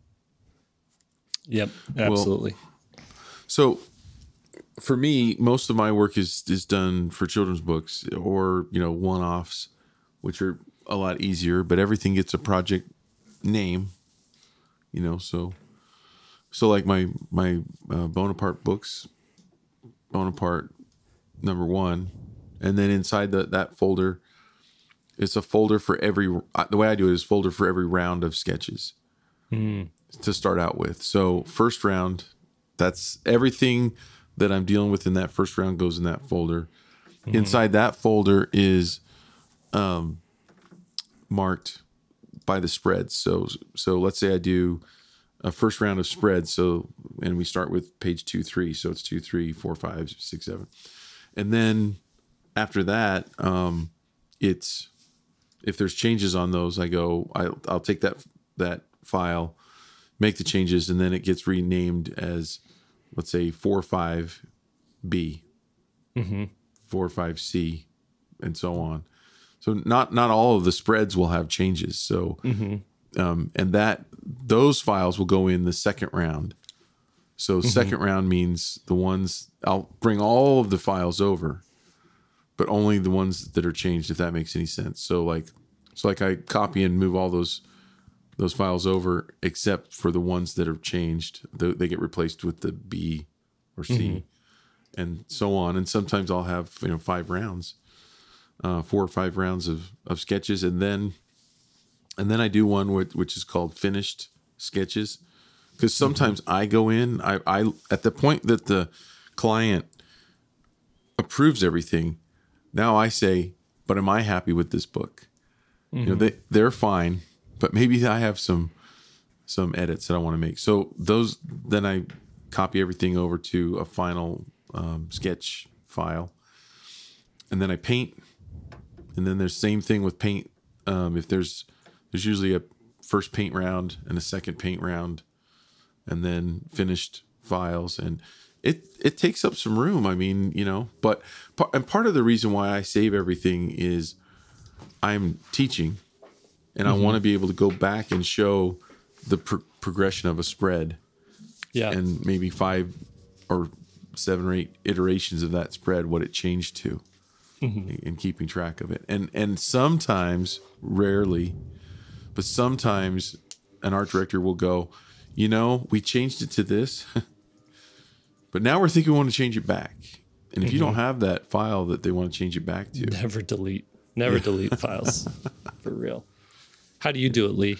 Yep, absolutely. Well, so for me, most of my work is is done for children's books or, you know, one-offs, which are a lot easier, but everything gets a project name, you know, so so like my my uh, Bonaparte books, Bonaparte number one, and then inside the, that folder, it's a folder for every, the way I do it is folder for every round of sketches. Mm. To start out with. So first round, that's everything that I'm dealing with in that first round goes in that folder. Mm-hmm. Inside that folder is um, marked by the spreads. So so let's say I do a first round of spreads. So and we start with page two, three. So it's two, three, four, five, six, seven. And then after that, um, it's if there's changes on those, I go, I, I'll take that that file, make the changes, and then it gets renamed as, let's say, four five B, mm-hmm. four five C, and so on. So not not all of the spreads will have changes. So, mm-hmm. um, and that those files will go in the second round. So mm-hmm. second round means the ones, I'll bring all of the files over, but only the ones that are changed, if that makes any sense. So like, so like I copy and move all those those files over, except for the ones that are changed. They, they get replaced with the B or C, mm-hmm. and so on. And sometimes I'll have, you know, five rounds, uh, four or five rounds of, of sketches, and then and then I do one with, which is called finished sketches, because sometimes mm-hmm. I go in, I, I at the point that the client approves everything, now I say, but am I happy with this book? Mm-hmm. You know, they they're fine, but maybe I have some some edits that I want to make. So those, then I copy everything over to a final um, sketch file, and then I paint. And then there's same thing with paint. Um, if there's there's usually a first paint round and a second paint round, and then finished files, and it it takes up some room. I mean, you know, but and part of the reason why I save everything is I'm teaching. And mm-hmm. I want to be able to go back and show the pro- progression of a spread, yeah, and maybe five or seven or eight iterations of that spread, what it changed to, mm-hmm. and keeping track of it. And and sometimes, rarely, but sometimes, an art director will go, you know, we changed it to this, but now we're thinking we want to change it back. And if mm-hmm. you don't have that file that they want to change it back to, never delete, never delete files, for real. How do you do it, Lee?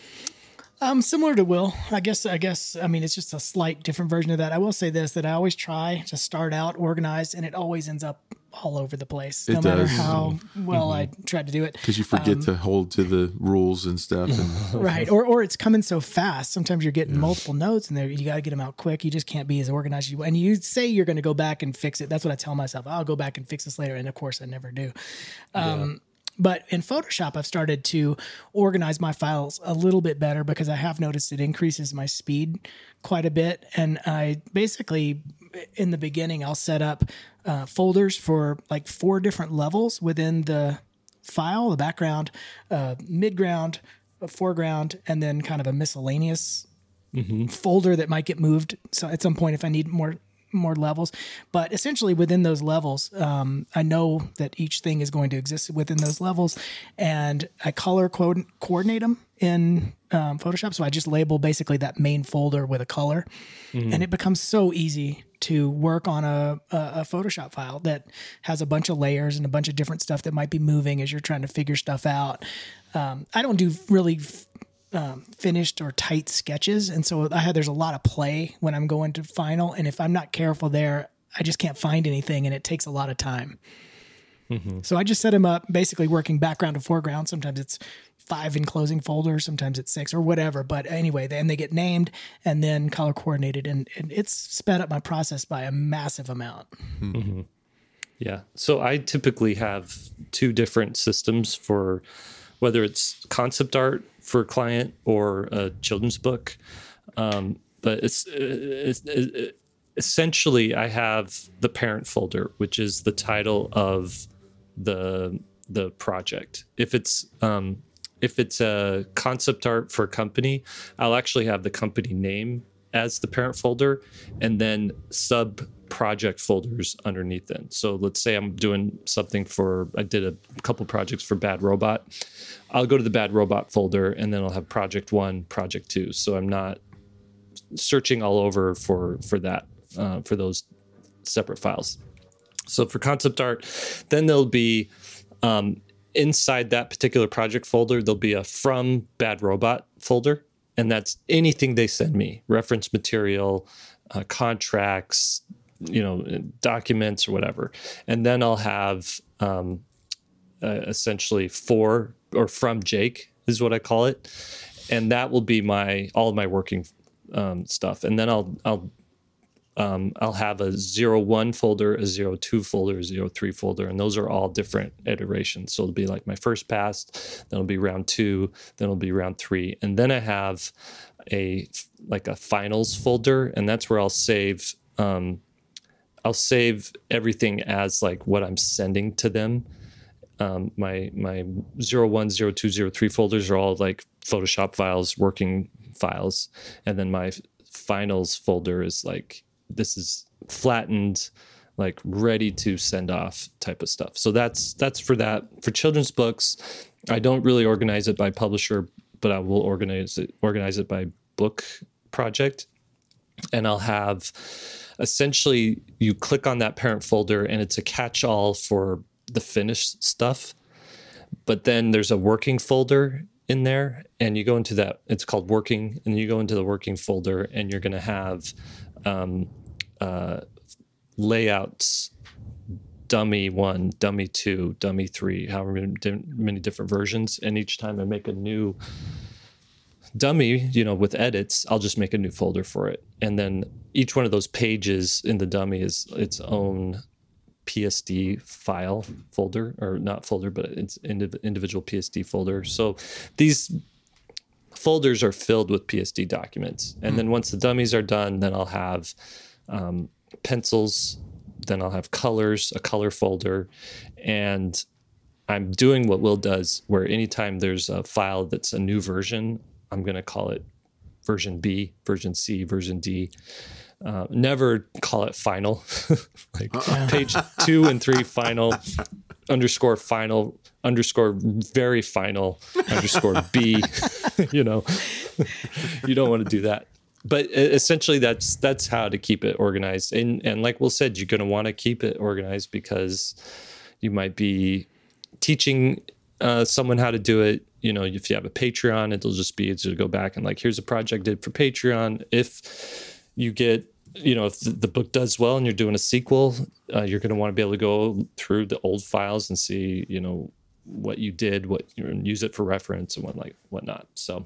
Um, similar to Will, I guess. I guess. I mean, it's just a slight different version of that. I will say this: that I always try to start out organized, and it always ends up all over the place, It no matter does. how well Mm-hmm. I tried to do it. Because you forget um, to hold to the rules and stuff. And right. Or or it's coming so fast. Sometimes you're getting yeah. multiple notes and you got to get them out quick. You just can't be as organized as you. And you say you're going to go back and fix it. That's what I tell myself. I'll go back and fix this later. And of course I never do. Um, yeah. But in Photoshop, I've started to organize my files a little bit better because I have noticed it increases my speed quite a bit. And I basically, in the beginning, I'll set up uh, folders for like four different levels within the file, the background, uh, midground, foreground, and then kind of a miscellaneous mm-hmm. folder that might get moved. So at some point, if I need more more levels, but essentially within those levels, um, I know that each thing is going to exist within those levels, and I color co- coordinate them in um, Photoshop. So I just label basically that main folder with a color, mm-hmm. and it becomes so easy to work on a, a, a Photoshop file that has a bunch of layers and a bunch of different stuff that might be moving as you're trying to figure stuff out. Um, I don't do really Um, finished or tight sketches, and so I have there's a lot of play when I'm going to final, and if I'm not careful there, I just can't find anything, and it takes a lot of time. Mm-hmm. So I just set them up basically working background to foreground. Sometimes it's five enclosing folders, sometimes it's six or whatever, but anyway, then they get named and then color coordinated, and, and it's sped up my process by a massive amount. Mm-hmm. Yeah, so I typically have two different systems for whether it's concept art for a client or a children's book. Um, but it's, it's, it's essentially I have the parent folder, which is the title of the the project. If it's um, if it's a concept art for a company, I'll actually have the company name as the parent folder and then sub project folders underneath them. So let's say I'm doing something for, I did a couple projects for Bad Robot. I'll go to the Bad Robot folder and then I'll have project one, project two. So I'm not searching all over for, for that, uh, for those separate files. So for concept art, then there'll be, um, inside that particular project folder, there'll be a from Bad Robot folder. And that's anything they send me, reference material, uh, contracts, you know, documents or whatever. And then I'll have um, uh, essentially for or from Jake is what I call it. And that will be my, all of my working um, stuff. And then I'll, I'll, um, I'll have a zero one folder, a zero two folder, a zero three folder. And those are all different iterations. So it'll be like my first pass, then it'll be round two, then it'll be round three. And then I have a, like a finals folder, and that's where I'll save, um, I'll save everything as like what I'm sending to them. Um, my my zero one, zero two, zero three folders are all like Photoshop files, working files, and then my finals folder is like this is flattened, like ready to send off type of stuff. So that's that's for that. For children's books, I don't really organize it by publisher, but I will organize it organize it by book project, and I'll have. Essentially, you click on that parent folder and it's a catch-all for the finished stuff. But then there's a working folder in there, and you go into that. It's called working, and you go into the working folder, and you're going to have um, uh, layouts, dummy one, dummy two, dummy three, however many different versions. And each time I make a new dummy, you know, with edits, I'll just make a new folder for it. And then each one of those pages in the dummy is its own P S D file folder, or not folder, but it's indiv- individual P S D folder. So these folders are filled with P S D documents. And mm. then once the dummies are done, then I'll have um, pencils, then I'll have colors, a color folder, and I'm doing what Will does, where anytime there's a file that's a new version, I'm going to call it version B, version C, version D. Uh, never call it final. Like uh-uh. Page two and three final, underscore final, underscore very final, underscore B. You know, you don't want to do that. But essentially, that's that's how to keep it organized. And and like Will said, you're going to want to keep it organized because you might be teaching uh, someone how to do it. You know, if you have a Patreon, it'll just be easy to go back and like, here's a project I did for Patreon. If you get you know, if the, the book does well and you're doing a sequel, uh, you're going to want to be able to go through the old files and see, you know, what you did, what you know, and use it for reference and what like whatnot. So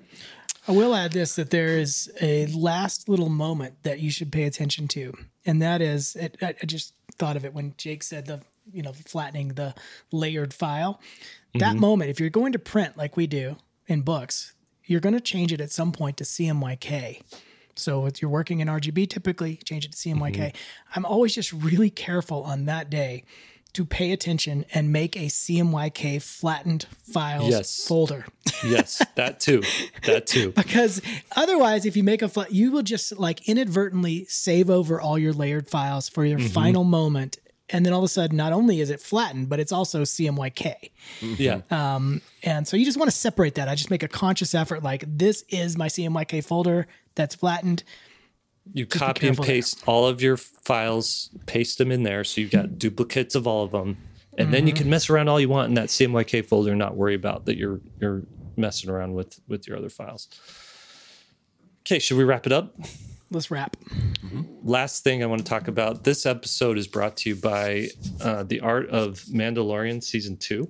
I will add this, that there is a last little moment that you should pay attention to. And that is, it, I, I just thought of it when Jake said the, you know, flattening the layered file. That mm-hmm. moment, if you're going to print like we do in books, you're going to change it at some point to C M Y K. So if you're working in R G B, typically change it to C M Y K. Mm-hmm. I'm always just really careful on that day to pay attention and make a C M Y K flattened files yes. folder. Yes, that too. That too. Because otherwise, if you make a flat, you will just like inadvertently save over all your layered files for your mm-hmm. final moment. And then all of a sudden, not only is it flattened, but it's also C M Y K. Yeah. Um, and so you just want to separate that. I just make a conscious effort, like this is my C M Y K folder that's flattened. You Just copy and paste there. all of your files, paste them in there. So you've got duplicates of all of them. And mm-hmm. then you can mess around all you want in that C M Y K folder and not worry about that you're you're messing around with, with your other files. Okay, should we wrap it up? Let's wrap. Mm-hmm. Last thing I want to talk about. This episode is brought to you by uh, The Art of Mandalorian Season two.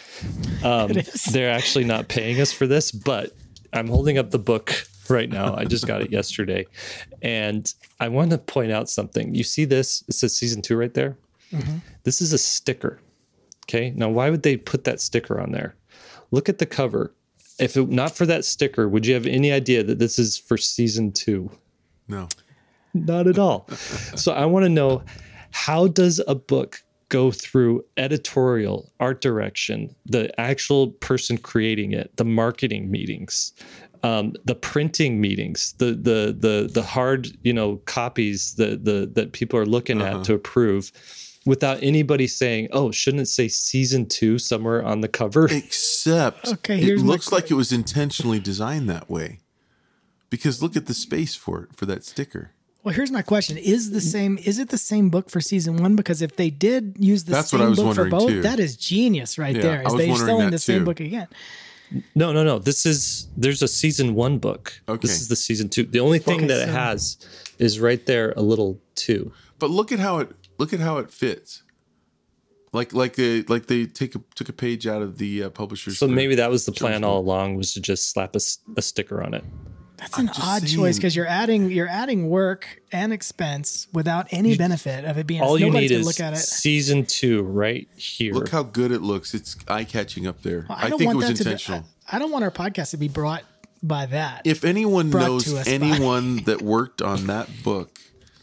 Um, they're actually not paying us for this, but I'm holding up the book right now. I just got it yesterday. And I want to point out something. You see this? It says Season two right there. Mm-hmm. This is a sticker. Okay. Now, why would they put that sticker on there? Look at the cover. If it, not for that sticker, would you have any idea that this is for Season two? No. Not at all. So I want to know, how does a book go through editorial, art direction, the actual person creating it, the marketing meetings, um, the printing meetings, the the the the hard, you know, copies that the that people are looking uh-huh. at to approve, without anybody saying, "Oh, shouldn't it say Season two somewhere on the cover?" Except okay, it looks like it was intentionally designed that way. Because look at the space for it, for that sticker. Well, here's my question. Is the same is it the same book for season one? Because if they did use the That's same what I was book for both, too. that is genius right Yeah, there. I Is was they wondering selling that the same too. book again. No, no, no. This is there's a season one book. Okay. This is the season two. The only thing Okay, that so- it has is right there, a little two. But look at how it look at how it fits. Like like they like they take a, took a page out of the uh, publisher's. So for- maybe that was the plan Jones all book. along, was to just slap a, s- a sticker on it. That's an just odd saying. choice because you're adding you're adding work and expense without any benefit of it being. All you nobody's need gonna is look at it. season two right here. Look how good it looks. It's eye catching up there. Well, I, don't think it want was that to be- intentional. I, I don't want our podcast to be brought by that. If anyone brought knows to us by- anyone that worked on that book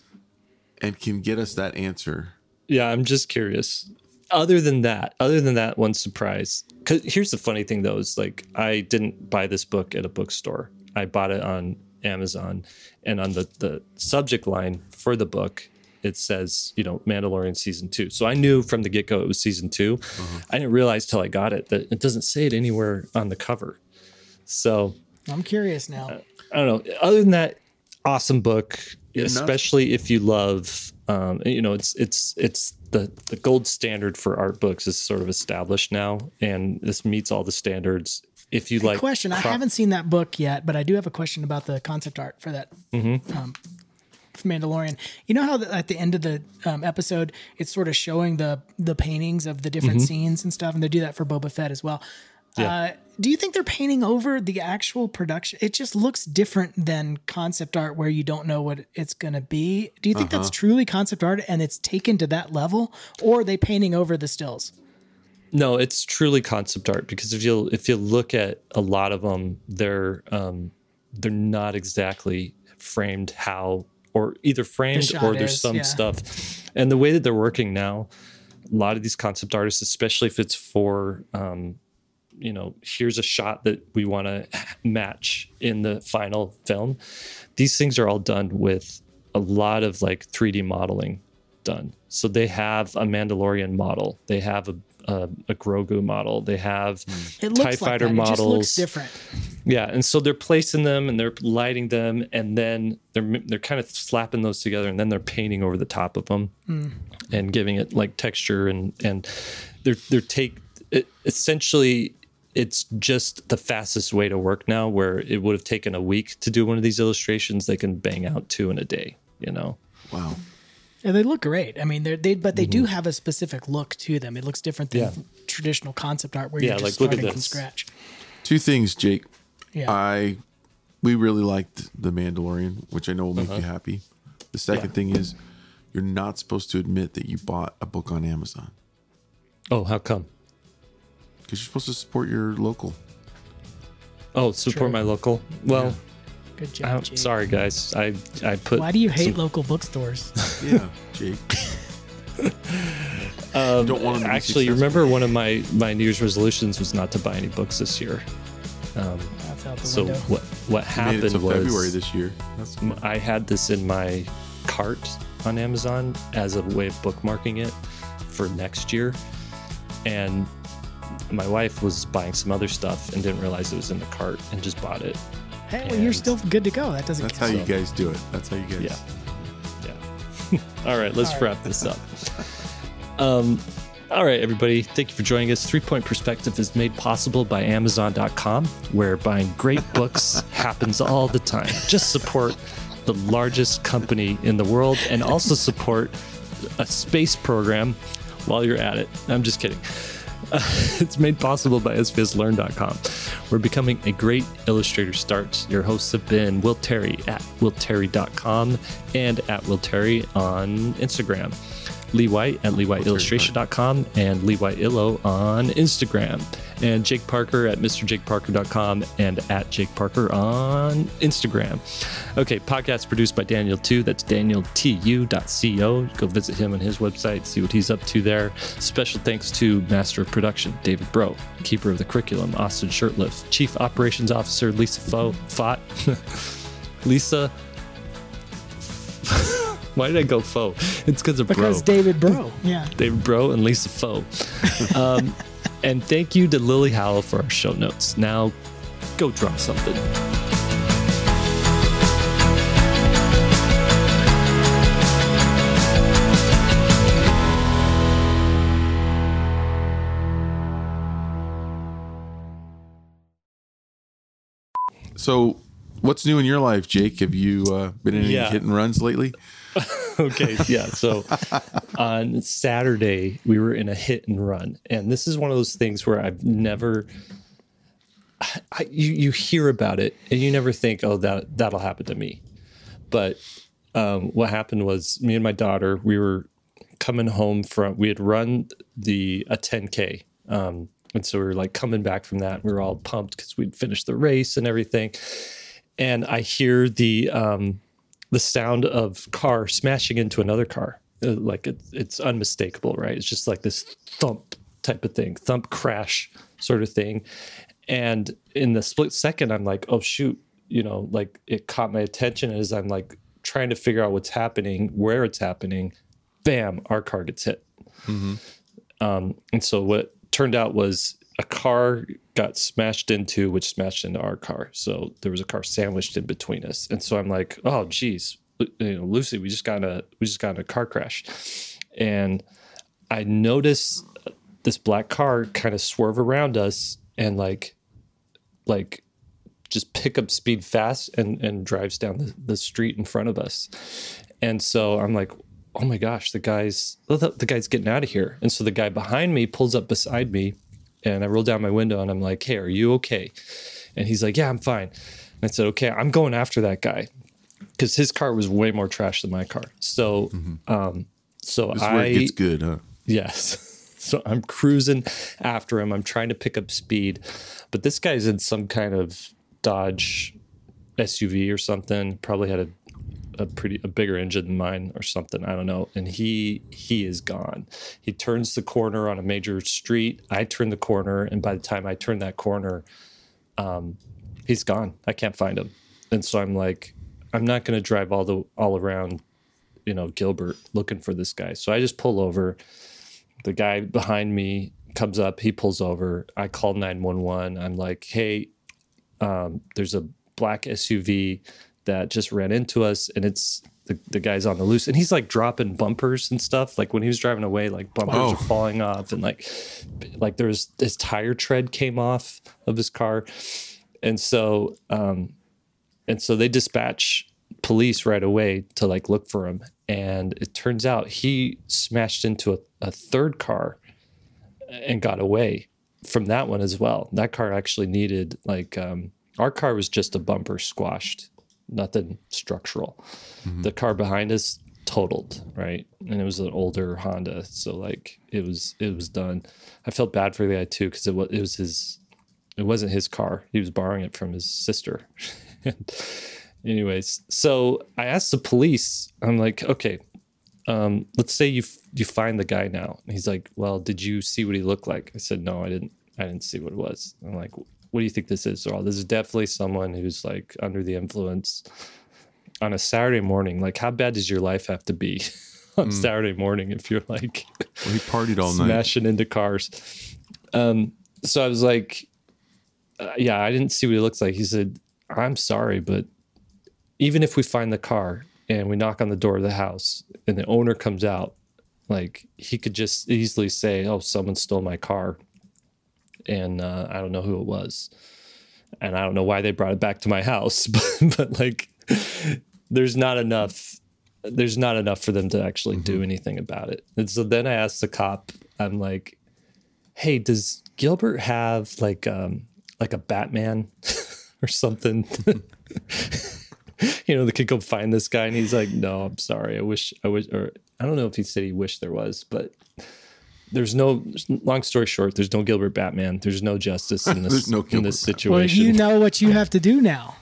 and can get us that answer, Yeah, I'm just curious. Other than that, other than that one surprise, because here's the funny thing though, is like I didn't buy this book at a bookstore. I bought it on Amazon, and on the, the subject line for the book, it says, you know, Mandalorian season two. So I knew from the get-go it was season two. Uh-huh. I didn't realize till I got it that it doesn't say it anywhere on the cover. So I'm curious now. uh, I don't know. Other than that, awesome book, Enough. especially if you love, um, you know, it's it's it's the the gold standard for art books is sort of established now, and this meets all the standards. If you Hey, like, question. I crop- haven't seen that book yet, but I do have a question about the concept art for that Mm-hmm. um, for Mandalorian. You know how the, at the end of the um, episode, it's sort of showing the the paintings of the different Mm-hmm. scenes and stuff, and they do that for Boba Fett as well. Yeah. Uh, do you think they're painting over the actual production? It just looks different than concept art where you don't know what it's going to be. Do you think Uh-huh. that's truly concept art and it's taken to that level, or are they painting over the stills? No, it's truly concept art, because if you if you look at a lot of them, they're um, they're not exactly framed how, or either framed shot or there's is, some yeah. stuff. And the way that they're working now, a lot of these concept artists, especially if it's for um, you know, here's a shot that we want to match in the final film. These things are all done with a lot of like three D modeling done. So they have a Mandalorian model. They have a a, a Grogu model. They have It TIE looks like fighter that. models. It just looks different. Yeah, and so they're placing them and they're lighting them, and then they're they're kind of slapping those together, and then they're painting over the top of them Mm. and giving it like texture, and and they're they're take it, essentially. It's just the fastest way to work now, where it would have taken a week to do one of these illustrations. They can bang out two in a day. you know. Wow. Yeah, they look great. I mean, they're, they but they mm-hmm. do have a specific look to them. It looks different than yeah. traditional concept art where yeah, you're just like, starting from scratch. Two things, Jake. Yeah. I we really liked The Mandalorian, which I know will make uh-huh. you happy. The second yeah. thing is you're not supposed to admit that you bought a book on Amazon. Oh, how come? Because you're supposed to support your local. Oh, support True. my local. Well. Yeah. Good job, Jake. Sorry, guys. I I put. Why do you hate some... local bookstores? Yeah, Jake. um, Don't want to actually. You remember one of my my New Year's resolutions was not to buy any books this year. Um, That's out the so window. what what you happened made it to was February this year. That's cool. I had this in my cart on Amazon as a way of bookmarking it for next year, and my wife was buying some other stuff and didn't realize it was in the cart and just bought it. Hey, well, you're still good to go. That doesn't That's count. how you guys do it. That's how you guys. Yeah. Yeah. All right, let's all right. wrap this up. Um, all right, everybody. Thank you for joining us. Three Point Perspective is made possible by Amazon dot com, where buying great books happens all the time. Just support the largest company in the world and also support a space program while you're at it. I'm just kidding. Uh, it's made possible by S V S Learn dot com. Where becoming a great illustrator starts. Your hosts have been Will Terry at Will Terry dot com and at Will Terry on Instagram. Lee White at Lee White Illustration dot com and Lee White Illo on Instagram. And Jake Parker at Mister Jake Parker dot com and at Jake Parker on Instagram. Okay, podcast produced by Daniel Tu. That's Daniel T U dot co. Go visit him on his website, see what he's up to there. Special thanks to Master of Production, David Bro. Keeper of the Curriculum, Austin Shirtliff. Chief Operations Officer, Lisa Fo- Fott. Lisa... Why did I go Fo? It's because of Bro. Because David Bro, yeah. David Bro and Lisa Fo. Um, and thank you to Lily Howell for our show notes. Now, go draw something. So, what's new in your life, Jake? Have you uh, been in any yeah. hit and runs lately? Okay, yeah. So on Saturday, we were in a hit and run. And this is one of those things where I've never... I, you, you hear about it, and you never think, oh, that, that'll happen to me. But um, what happened was me and my daughter, we were coming home from... We had run the a ten K. Um, and so we were like coming back from that. We were all pumped because we'd finished the race and everything. And I hear the... Um, the sound of car smashing into another car. Uh, like it, it's unmistakable, right? It's just like this thump type of thing, thump crash sort of thing. And in the split second, I'm like, oh shoot, you know, like it caught my attention as I'm like trying to figure out what's happening, where it's happening. Bam, our car gets hit. Mm-hmm. Um, and so what turned out was a car got smashed into, which smashed into our car. So there was a car sandwiched in between us. And so I'm like, oh, geez, you know, Lucy, we just got in a, we just got in a car crash. And I noticed this black car kind of swerve around us and like, like just pick up speed fast and, and drives down the, the street in front of us. And so I'm like, oh my gosh, the guy's, the, the guy's getting out of here. And so the guy behind me pulls up beside me. And I rolled down my window and I'm like, hey, are you okay? And he's like, yeah, I'm fine. And I said, okay, I'm going after that guy because his car was way more trash than my car. So, mm-hmm. um, so this is I, where it gets good, huh? Yes. So I'm cruising after him. I'm trying to pick up speed, but this guy's in some kind of Dodge S U V or something. Probably had a, a pretty a bigger engine than mine or something. I don't know. And he he is gone. He turns the corner on a major street. I turn the corner, and by the time I turn that corner, um, he's gone. I can't find him. And so I'm like, I'm not going to drive all the all around, you know, Gilbert looking for this guy. So I just pull over. The guy behind me comes up. He pulls over. I call nine one one. I'm like, hey, um, there's a black S U V that just ran into us, and it's the, the guy's on the loose, and he's like dropping bumpers and stuff. Like when he was driving away, like bumpers oh. are falling off, and like like there's his tire tread came off of his car. And so um and so they dispatch police right away to like look for him. And it turns out he smashed into a, a third car and got away from that one as well. That car actually needed like, um, our car was just a bumper squashed, nothing structural. Mm-hmm. The car behind us totaled, right? And it was an older Honda. So like it was, it was done. I felt bad for the guy too, because it was, it was his, it wasn't his car. He was borrowing it from his sister. And anyways, so I asked the police, I'm like, okay, um, let's say you you find the guy now. And he's like, well, did you see what he looked like? I said, no, I didn't. I didn't see what it was. I'm like, what do you think this is? Well, this is definitely someone who's like under the influence on a Saturday morning. Like, how bad does your life have to be on mm. Saturday morning if you're like well, he partied all smashing night, smashing into cars? Um, so I was like, uh, yeah, I didn't see what he looks like. He said, I'm sorry, but even if we find the car and we knock on the door of the house and the owner comes out, like he could just easily say, oh, someone stole my car. And uh, I don't know who it was. And I don't know why they brought it back to my house, but, but like, there's not enough, there's not enough for them to actually mm-hmm. do anything about it. And so then I asked the cop, I'm like, hey, does Gilbert have like, um, like a Batman or something? You know, they could go find this guy. And he's like, no, I'm sorry. I wish I wish, or I don't know if he said he wished there was, but there's no, long story short, there's no Gilbert Batman. There's no justice in this, no in this situation. Well, you know what you have to do now.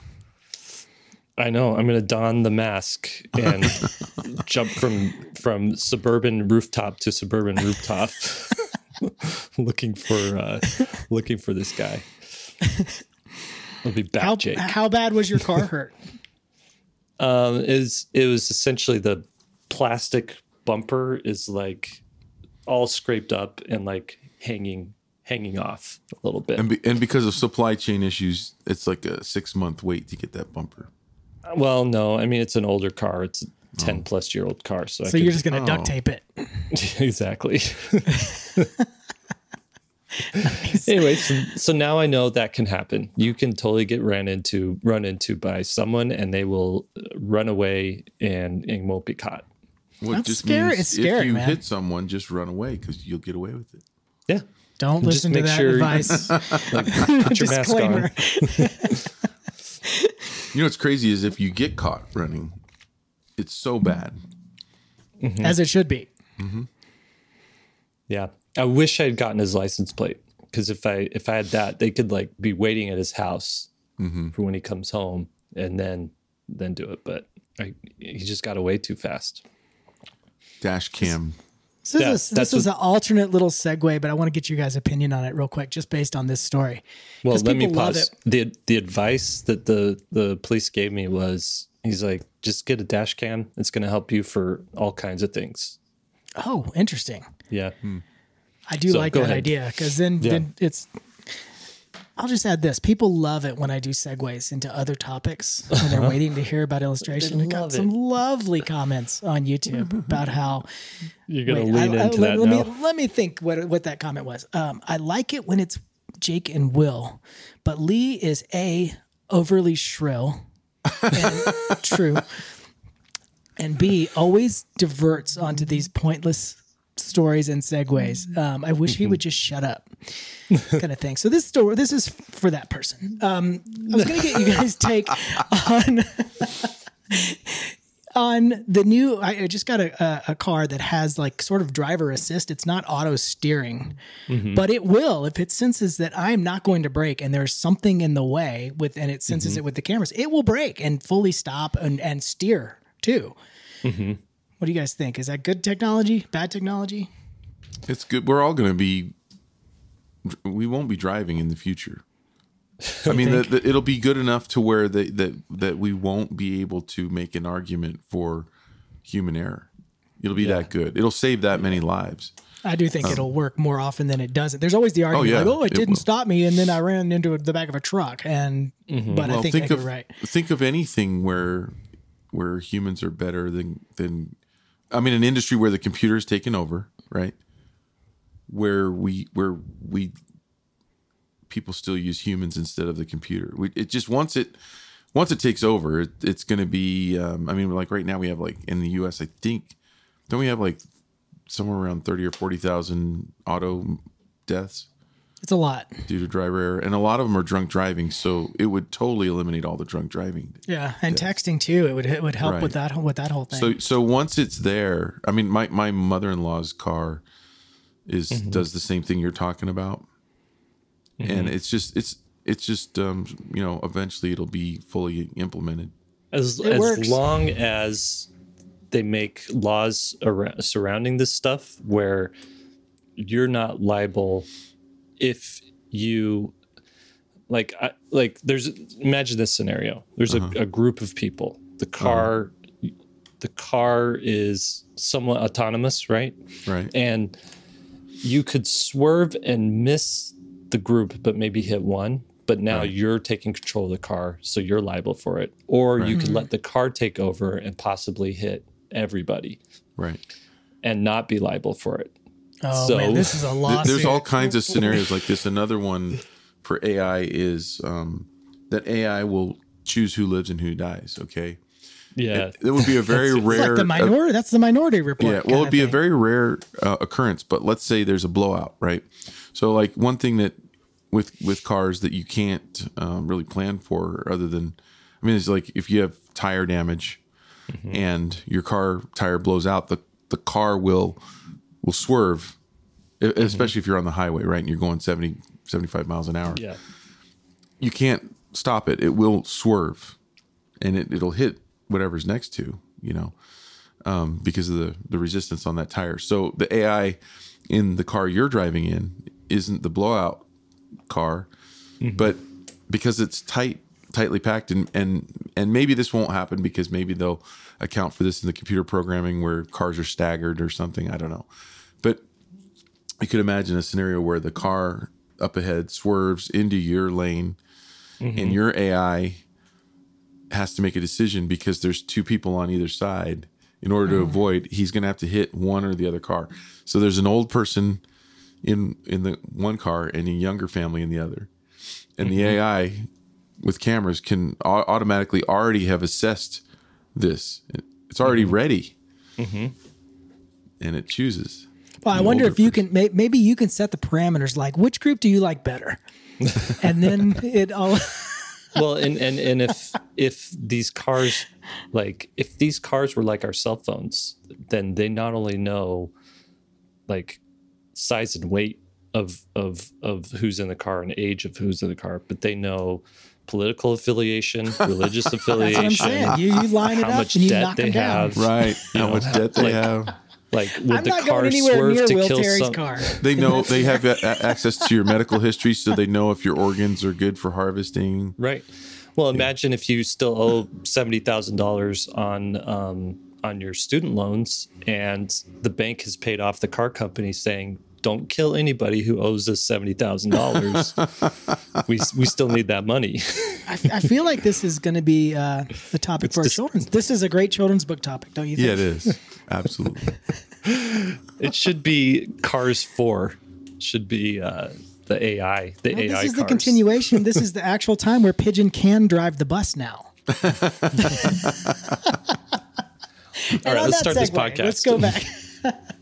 I know. I'm going to don the mask and jump from, from suburban rooftop to suburban rooftop looking for, uh, looking for this guy. It'll be Bat how, Jake. How bad was your car hurt? um, is it was essentially the plastic bumper is like all scraped up and like hanging hanging off a little bit. And, be, and because of supply chain issues, it's like a six month wait to get that bumper. Well, no, I mean it's an older car. It's a ten oh. plus year old car. So, so I you're could, just gonna oh. duct tape it. Exactly. Nice. Anyway, so, so now I know that can happen. You can totally get ran into, run into by someone, and they will run away and, and won't be caught. Well, That's it just scary. means it's scary, if you man. hit someone, just run away because you'll get away with it. Yeah. Don't and listen to that sure advice. Like, put your mask on. You know what's crazy is if you get caught running, it's so bad. Mm-hmm. As it should be. Mm-hmm. Yeah. I wish I had gotten his license plate, because if I if I had that, they could like be waiting at his house mm-hmm. for when he comes home and then then do it. But I, he just got away too fast. Dash cam. So yeah, this, this was an alternate little segue, but I want to get you guys' opinion on it real quick, just based on this story. Well, let me pause. The the advice that the, the police gave me was, he's like, just get a dash cam. It's going to help you for all kinds of things. Oh, interesting. Yeah. Hmm. I do so, like that ahead. idea, because then, yeah. then it's, I'll just add this. People love it when I do segues into other topics when they're waiting to hear about illustration. I got some lovely comments on YouTube about how you're going to lean I, into I, that let, now. Let me, let me think what, what that comment was. Um, I like it when it's Jake and Will, but Lee is A, overly shrill, and true, and B, always diverts onto these pointless stories and segues. Um, I wish he would just shut up, kind of thing. So this story, this is for that person. Um, I was going to get you guys' take on on the new. I, I just got a, a car that has like sort of driver assist. It's not auto steering, mm-hmm. but it will if it senses that I'm not going to brake and there's something in the way with, and it senses mm-hmm. it with the cameras. It will brake and fully stop and, and steer too. Mm-hmm. What do you guys think? Is that good technology? Bad technology? It's good. We're all going to be, we won't be driving in the future. I mean, the, the, it'll be good enough to where they, that that we won't be able to make an argument for human error. It'll be yeah. that good. It'll save that many lives. I do think um, it'll work more often than it doesn't. There's always the argument, oh, yeah, like, oh, it, it didn't will. stop me, and then I ran into the back of a truck. And mm-hmm. But well, I think, think of, you're right. Think of anything where where humans are better than than. I mean, an industry where the computer is taken over, right? Where we, where we, people still use humans instead of the computer. We, it just once it, once it takes over, it, it's going to be. Um, I mean, like right now we have like in the U S, I think, don't we have like somewhere around thirty or forty thousand auto deaths? It's a lot due to driver error, and a lot of them are drunk driving. So it would totally eliminate all the drunk driving. Yeah, and deaths. Texting too. It would it would help right. with that with that whole thing. So so once it's there, I mean, my my mother-in-law's car is mm-hmm. does the same thing you're talking about, mm-hmm. and it's just it's it's just um, you know, eventually it'll be fully implemented. As it as works. long as they make laws around, surrounding this stuff where you're not liable if you like I, like there's imagine this scenario. There's uh-huh. a, a group of people. The car uh-huh. the car is somewhat autonomous, right? Right. And you could swerve and miss the group, but maybe hit one. But now right. you're taking control of the car, so you're liable for it. Or right. you could let the car take over and possibly hit everybody. Right. And not be liable for it. Oh, so, man, this is a lawsuit. There's all kinds of scenarios like this. Another one for A I is um, that A I will choose who lives and who dies, okay? Yeah. It, it would be a very rare... Like the minor, uh, that's the Minority Report. Yeah, well, it'd be thing. a very rare uh, occurrence, but let's say there's a blowout, right? So like one thing that with with cars that you can't um, really plan for other than... I mean, it's like if you have tire damage mm-hmm. and your car tire blows out, the, the car will... will swerve, especially mm-hmm. if you're on the highway, right? And you're going seventy, seventy-five miles an hour. Yeah. You can't stop it. It will swerve and it, it'll hit whatever's next to, you know, um, because of the, the resistance on that tire. So the A I in the car you're driving in isn't the blowout car, mm-hmm. but because it's tight, tightly packed and, and, and maybe this won't happen because maybe they'll account for this in the computer programming where cars are staggered or something. I don't know. But you could imagine a scenario where the car up ahead swerves into your lane mm-hmm. and your A I has to make a decision because there's two people on either side. In order to mm. avoid, he's going to have to hit one or the other car. So there's an old person in in the one car and a younger family in the other. And mm-hmm. the A I with cameras can a- automatically already have assessed this. It's already mm-hmm. ready. Mm-hmm. And it chooses. Well, I wonder if you person. can, maybe you can set the parameters like, which group do you like better? And then it all. Well, and, and, and if, if these cars, like, if these cars were like our cell phones, then they not only know like size and weight of, of, of who's in the car and age of who's in the car, but they know political affiliation, religious affiliation. That's what I'm saying. You, you line it how up much and you debt knock they them down. have, right? How know, much debt they like, have. Like, would I'm the not car going anywhere swerve near to Will kill Terry's some? car. They know they have a- access to your medical history, so they know if your organs are good for harvesting. Right. Well, imagine if you still owe seventy thousand dollars on um, on your student loans, and the bank has paid off the car company, saying, "Don't kill anybody who owes us seventy thousand dollars. we we still need that money." I, f- I feel like this is going to be uh, the topic it's for just, children's. This is a great children's book topic, don't you think? Yeah, it is. Absolutely. It should be Cars four. Should be uh, the A I. The no, A I. This is cars. the continuation. This is the actual time where Pigeon can drive the bus now. All right, let's start segue, this podcast. Let's go back.